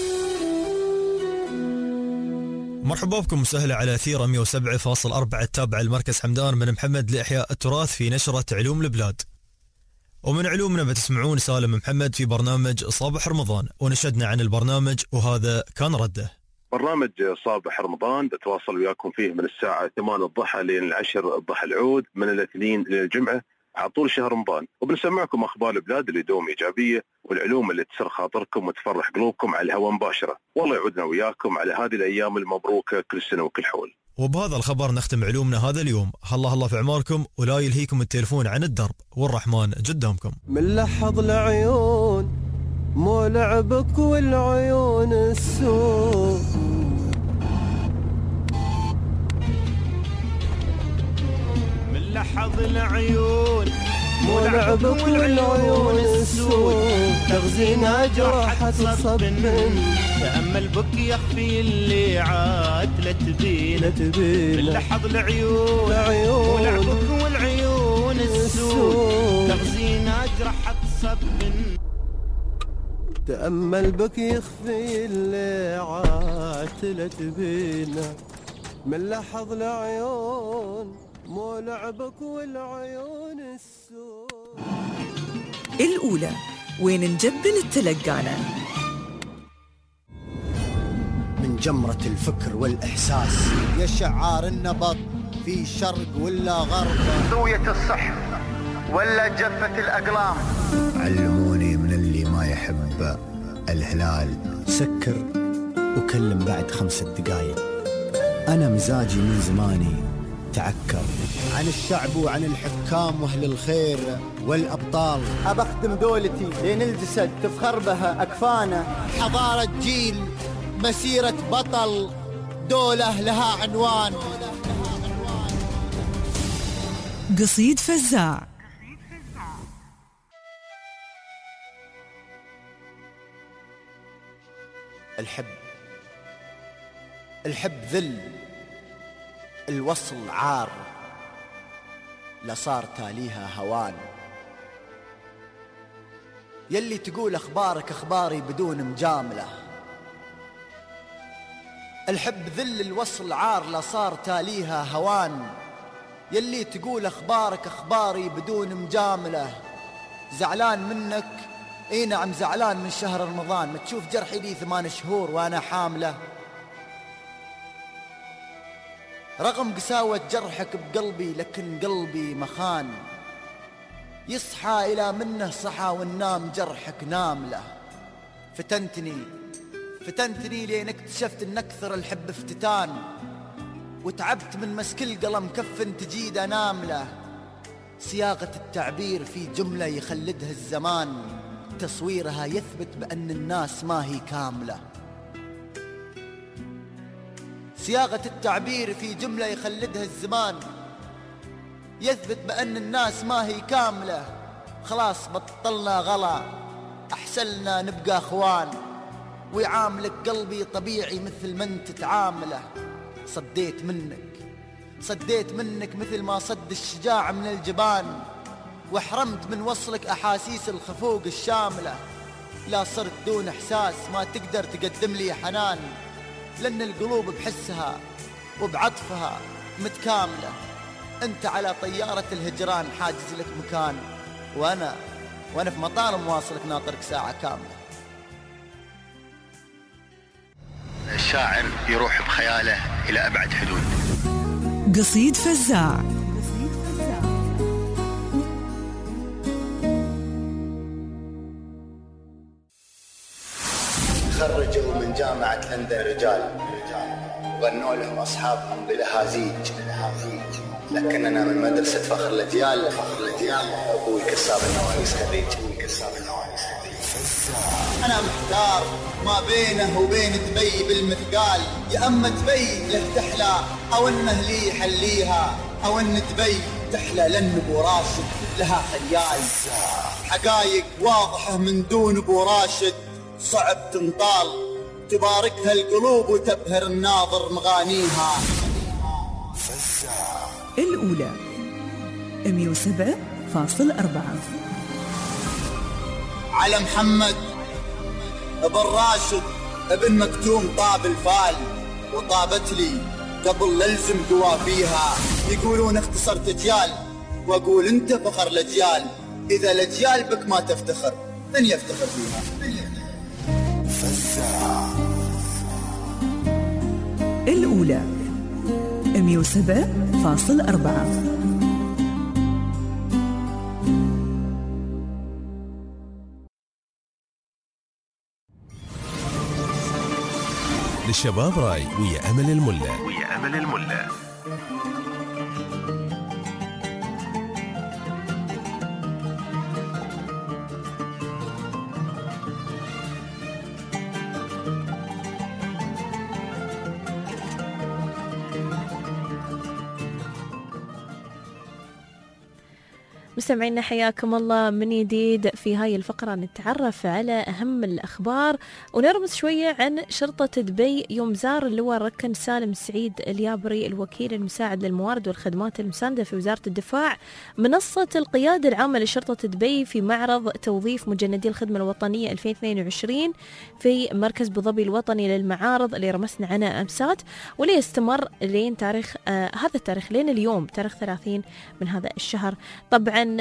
مرحبا بكم وسهلا على أثير 107.4 التابع المركز حمدان من محمد لإحياء التراث في نشرة علوم البلاد. ومن علومنا بتسمعون سالم محمد في برنامج صباح رمضان، ونشدنا عن البرنامج وهذا كان رده. برنامج صباح رمضان بتواصل وياكم فيه من الساعة 8 الضحى لين 10 الضحى العود، من الاثنين للجمعة على طول شهر رمضان، وبنسمعكم أخبار البلاد اللي دوم إيجابية والعلوم اللي تسر خاطركم وتفرح قلوبكم على الهواء مباشرة. والله يعودنا وياكم على هذه الأيام المبروكة كل سنة وكل حول. وبهذا الخبر نختم علومنا هذا اليوم. الله في عماركم ولا يلهيكم التليفون عن الدرب، والرحمن قدامكم. من لحظ العيون مو لعبك والعيون السوء، من لحظ العيون مو لعبك والعيون السوء، تغزينا جراحة صب من تأمل بك يخفي اللي عاد لا تبين من لحظ العيون ولعبك والعيون السوء، تغزينا جراحة صب من تأمل بك يخفي اللي عاد لا تبين من لحظ العيون مو لعبك والعيون السوء. الأولى وين نجبل التلقانة من جمرة الفكر والإحساس يا شعار النبض في شرق ولا غرب، سوية الصح ولا جفة الأقلام. علموني من اللي ما يحب الهلال سكر وكلم بعد 5 دقايق. أنا مزاجي من زماني تعكر عن الشعب وعن الحكام واهل الخير والأبطال. أبخدم دولتي لين الجسد تفخر بها أكفانه. حضارة جيل مسيرة بطل دولة لها عنوان. قصيد فزاع. الحب ذل، الوصل عار، لصار تاليها هوان. يلي تقول أخبارك أخباري بدون مجاملة. الحب ذل، الوصل عار، لصار تاليها هوان. يلي تقول أخبارك أخباري بدون مجاملة، زعلان منك، اي نعم زعلان من شهر رمضان، ما تشوف جرحي لي 8 شهور وانا حامله. رغم قساوة جرحك بقلبي لكن قلبي مخان، يصحى إلى منه صحى والنام جرحك نامله. فتنتني لين اكتشفت ان اكثر الحب افتتان، وتعبت من مسك القلم كف تجيد انامله. صياغة التعبير في جملة يخلدها الزمان، تصويرها يثبت بأن الناس ما هي كاملة. صياغة التعبير في جملة يخلدها الزمان، يثبت بأن الناس ما هي كاملة. خلاص بطلنا غلا، أحسلنا نبقى أخوان، ويعاملك قلبي طبيعي مثل ما انت تعامله. صديت منك مثل ما صد الشجاع من الجبان، واحرمت من وصلك أحاسيس الخفوق الشاملة. لا صرت دون إحساس ما تقدر تقدم لي حنان، لأن القلوب بحسها وبعطفها متكاملة. أنت على طيارة الهجران حاجز لك مكان، وأنا في مطار مواصلك ناطرك ساعة كاملة. الشاعر يروح بخياله إلى أبعد حدود. قصيد فزاع. خرجوا من جامعة لندن رجال، غنوا لهم أصحابهم بلهازيج، لكننا من مدرسة فخر الأجيال. أبوي كساب النوانيس خريج. أنا محتار ما بينه وبين دبي بالمثقال، يا أما دبي له تحلى أو أنه لي يحليها، أو أن دبي تحلى لأن أبو راشد لها خيال. حقايق واضحة من دون أبو راشد صعب تنطال، تباركها القلوب وتبهر الناظر مغانيها. الأولى 107.4. على محمد ابن راشد ابن مكتوم طاب الفال، وطابت لي قبل للزم قوافيها. يقولون اختصرت اجيال، واقول انت فخر الاجيال، اذا الاجيال بك ما تفتخر من يفتخر فيها. الأولى 107.4. للشباب راي ويا أمل الملا. مستمعينا حياكم الله من جديد. في هاي الفقرة نتعرف على أهم الأخبار ونرمز شوية عن شرطة دبي. يوم زار اللواء ركن سالم سعيد اليابري الوكيل المساعد للموارد والخدمات المساندة في وزارة الدفاع منصة القيادة العامة لشرطة دبي في معرض توظيف مجندي الخدمة الوطنية 2022 في مركز أبو ظبي الوطني للمعارض اللي رمسنا عنه أمسات، واللي يستمر لين تاريخ هذا التاريخ لين اليوم تاريخ 30 من هذا الشهر. طبعا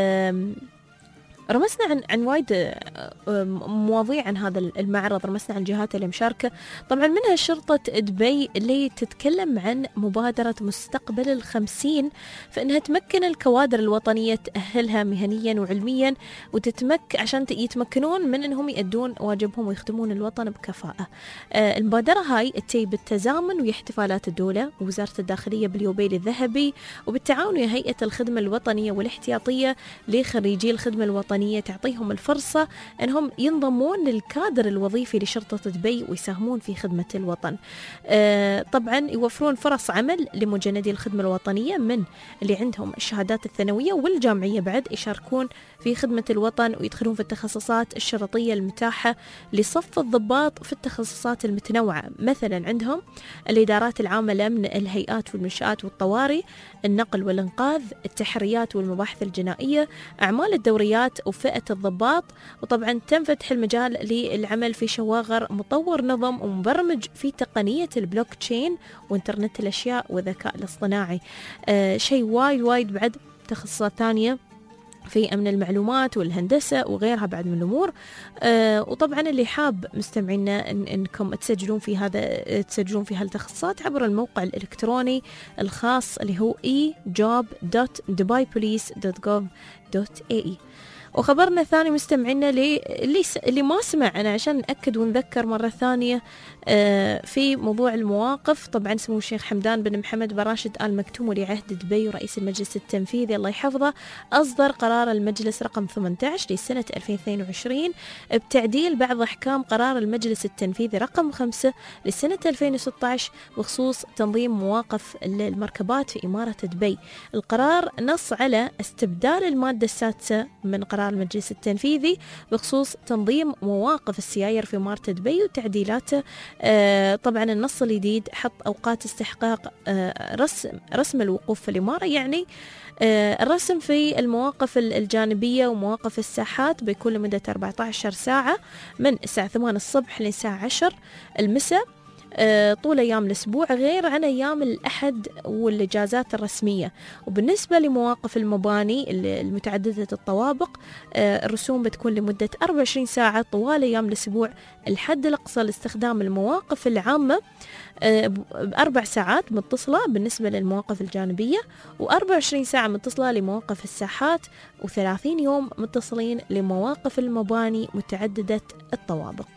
رمسنا عن وايد مواضيع عن هذا المعرض، رمسنا عن الجهات اللي مشاركة، طبعا منها شرطة دبي اللي تتكلم عن مبادرة مستقبل 50 فإنها تمكن الكوادر الوطنية تأهلها مهنيا وعلميا عشان يتمكنون من أنهم يؤدون واجبهم ويخدمون الوطن بكفاءة. المبادرة هاي تتي بالتزامن ويا احتفالات الدولة ووزارة الداخلية باليوبيل الذهبي، وبالتعاون ويا هيئة الخدمة الوطنية والاحتياطية لخريجي الخدمة الوطنية، تعطيهم الفرصة أنهم ينضمون للكادر الوظيفي لشرطة دبي ويساهمون في خدمة الوطن. طبعا يوفرون فرص عمل لمجندي الخدمة الوطنية من اللي عندهم الشهادات الثانوية والجامعية، بعد يشاركون في خدمة الوطن ويدخلون في التخصصات الشرطية المتاحة لصف الضباط في التخصصات المتنوعة، مثلا عندهم الإدارات العامة لأمن الهيئات والمنشآت والطوارئ، النقل والإنقاذ، التحريات والمباحث الجنائية، أعمال الدوريات وفئة الضباط. وطبعا تم فتح المجال للعمل في شواغر مطور نظم ومبرمج في تقنية البلوك تشين وإنترنت الأشياء والذكاء الاصطناعي. شيء وايد بعد تخصصات ثانية في أمن المعلومات والهندسة وغيرها بعد من الأمور. وطبعا اللي حاب مستمعينا إنكم تسجلون في هالتخصصات عبر الموقع الإلكتروني الخاص اللي هو e-job.dubaipolice.gov.ae. وخبرنا الثاني مستمعينا اللي ما سمعنا عشان نأكد ونذكر مرة ثانية في موضوع المواقف. طبعا سمو الشيخ حمدان بن محمد بن راشد آل مكتوم ولي عهد دبي ورئيس المجلس التنفيذي الله يحفظه أصدر قرار المجلس رقم 18 لسنة 2022 بتعديل بعض أحكام قرار المجلس التنفيذي رقم 5 لسنة 2016 بخصوص تنظيم مواقف المركبات في إمارة دبي. القرار نص على استبدال المادة السادسة من قرار المجلس التنفيذي بخصوص تنظيم مواقف السيايير في إمارة دبي وتعديلاته. طبعا النص الجديد حط أوقات استحقاق رسم الوقوف في الإمارة، يعني الرسم في المواقف الجانبية ومواقف الساحات بيكون لمدة 14 ساعة من الساعة 8 الصبح للساعة 10 المساء طول أيام الأسبوع، غير عن أيام الأحد والإجازات الرسمية. وبالنسبة لمواقف المباني المتعددة الطوابق الرسوم بتكون لمدة 24 ساعة طوال أيام الأسبوع. الحد الأقصى لاستخدام المواقف العامة ب4 ساعات متصلة بالنسبة للمواقف الجانبية، و24 ساعة متصلة لمواقف الساحات، و30 يوم متصلين لمواقف المباني متعددة الطوابق.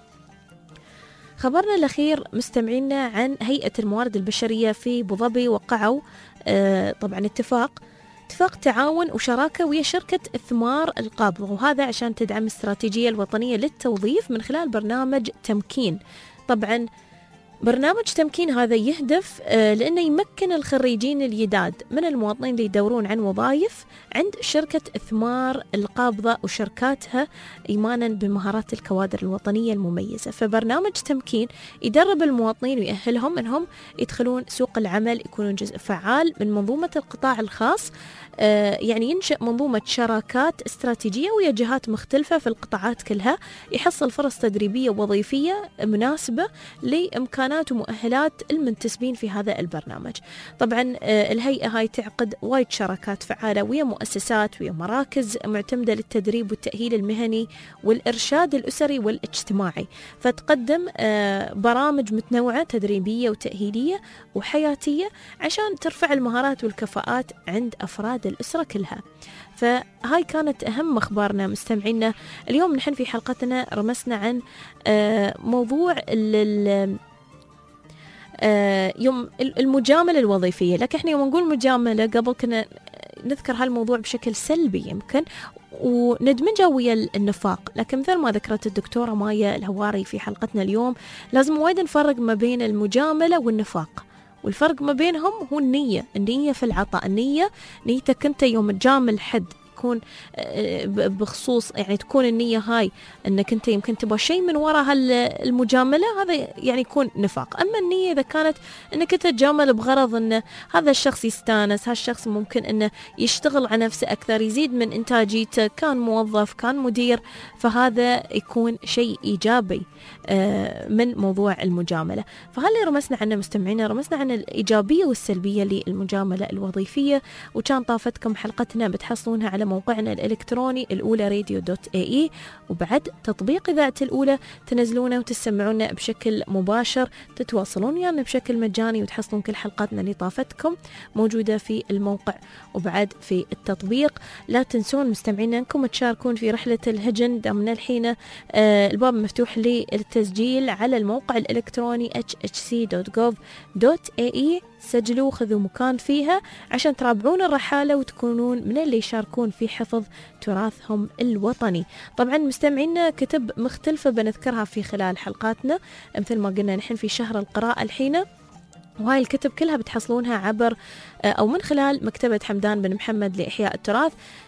خبرنا الأخير مستمعينا عن هيئة الموارد البشرية في أبو ظبي. وقعوا طبعا اتفاق تعاون وشراكة ويا شركة ثمار القابضة، وهذا عشان تدعم الاستراتيجية الوطنية للتوظيف من خلال برنامج تمكين. طبعا برنامج تمكين هذا يهدف لأنه يمكن الخريجين الجداد من المواطنين اللي يدورون عن وظائف عند شركة ثمار القابضة وشركاتها إيمانا بمهارات الكوادر الوطنية المميزة. فبرنامج تمكين يدرب المواطنين ويأهلهم أنهم يدخلون سوق العمل، يكونون جزء فعال من منظومة القطاع الخاص. يعني ينشأ منظومة شراكات استراتيجية ويا جهات مختلفة في القطاعات كلها، يحصل فرص تدريبية وظيفية مناسبة لإمكانات ومؤهلات المنتسبين في هذا البرنامج. طبعا الهيئة هاي تعقد وايد شراكات فعالة ويا مؤسسات ويا مراكز معتمدة للتدريب والتأهيل المهني والإرشاد الأسري والاجتماعي، فتقدم برامج متنوعة تدريبية وتأهيلية وحياتية عشان ترفع المهارات والكفاءات عند أفراد الأسرة كلها. فهاي كانت أهم أخبارنا مستمعينا اليوم. نحن في حلقتنا رمسنا عن موضوع يوم المجاملة الوظيفية، لكن احنا يوم نقول مجاملة قبل كنا نذكر هالموضوع بشكل سلبي يمكن وندمجه ويا النفاق، لكن مثل ما ذكرت الدكتورة مايا الهواري في حلقتنا اليوم لازم وايد نفرق ما بين المجاملة والنفاق، والفرق ما بينهم هو النية في العطاء. نيتك أنت يوم تجامل حد يكون بخصوص يعني تكون النية هاي أنك أنت يمكن تبغى شيء من وراء هالمجاملة، هذا يعني يكون نفاق. أما النية إذا كانت أنك أنت تجامل بغرض أن هذا الشخص يستانس، هالشخص ممكن أنه يشتغل على نفسه أكثر، يزيد من إنتاجيته، كان موظف كان مدير، فهذا يكون شيء إيجابي من موضوع المجاملة. فهاللي رمسنا عنه مستمعينا، رمسنا عن الإيجابية والسلبية للمجاملة الوظيفية، وكان طافتكم حلقتنا بتحصلونها على موقعنا الإلكتروني الأولى radio.ae، وبعد تطبيق إذاعة الأولى تنزلونه وتسمعونه بشكل مباشر، تتواصلون يعني بشكل مجاني وتحصلون كل حلقاتنا اللي طافتكم موجودة في الموقع وبعد في التطبيق. لا تنسون مستمعينا أنكم تشاركون في رحلة الهجن، دامنا الحين الباب مفتوح للتسجيل على الموقع الإلكتروني hhc.gov.ae. سجلوا خذوا مكان فيها عشان ترابعون الرحالة وتكونون من اللي يشاركون في حفظ تراثهم الوطني. طبعا مستمعينا كتب مختلفة بنذكرها في خلال حلقاتنا، مثل ما قلنا نحن في شهر القراءة الحين، وهاي الكتب كلها بتحصلونها عبر أو من خلال مكتبة حمدان بن محمد لإحياء التراث.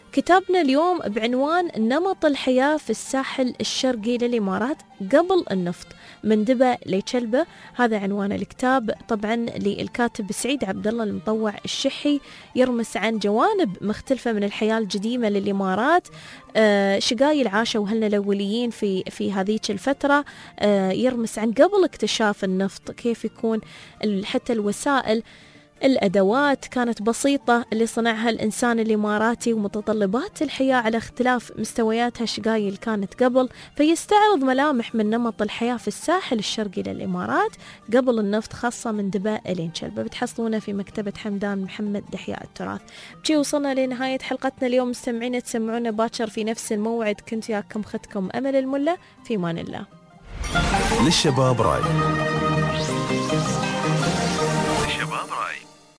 كتابنا اليوم بعنوان نمط الحياة في الساحل الشرقي للإمارات قبل النفط، من دبا لشلبة. هذا عنوان الكتاب طبعا للكاتب سعيد عبد الله المطوع الشحي، يرمس عن جوانب مختلفة من الحياة القديمة للإمارات، شقاي العاشة وهلنا الأوليين في هذيك الفترة، يرمس عن قبل اكتشاف النفط كيف يكون حتى الوسائل الأدوات كانت بسيطة اللي صنعها الإنسان الإماراتي، ومتطلبات الحياة على اختلاف مستوياتها شقاي اللي كانت قبل. فيستعرض ملامح من نمط الحياة في الساحل الشرقي للإمارات قبل النفط، خاصة من دبا إلين شلبة. بتحصلونه في مكتبة حمدان محمد لإحياء التراث. بجي وصلنا لنهاية حلقتنا اليوم. مستمعين تسمعونا باكر في نفس الموعد. كنت ياكم ختكم أمل الملا، في مان الله. للشباب راي.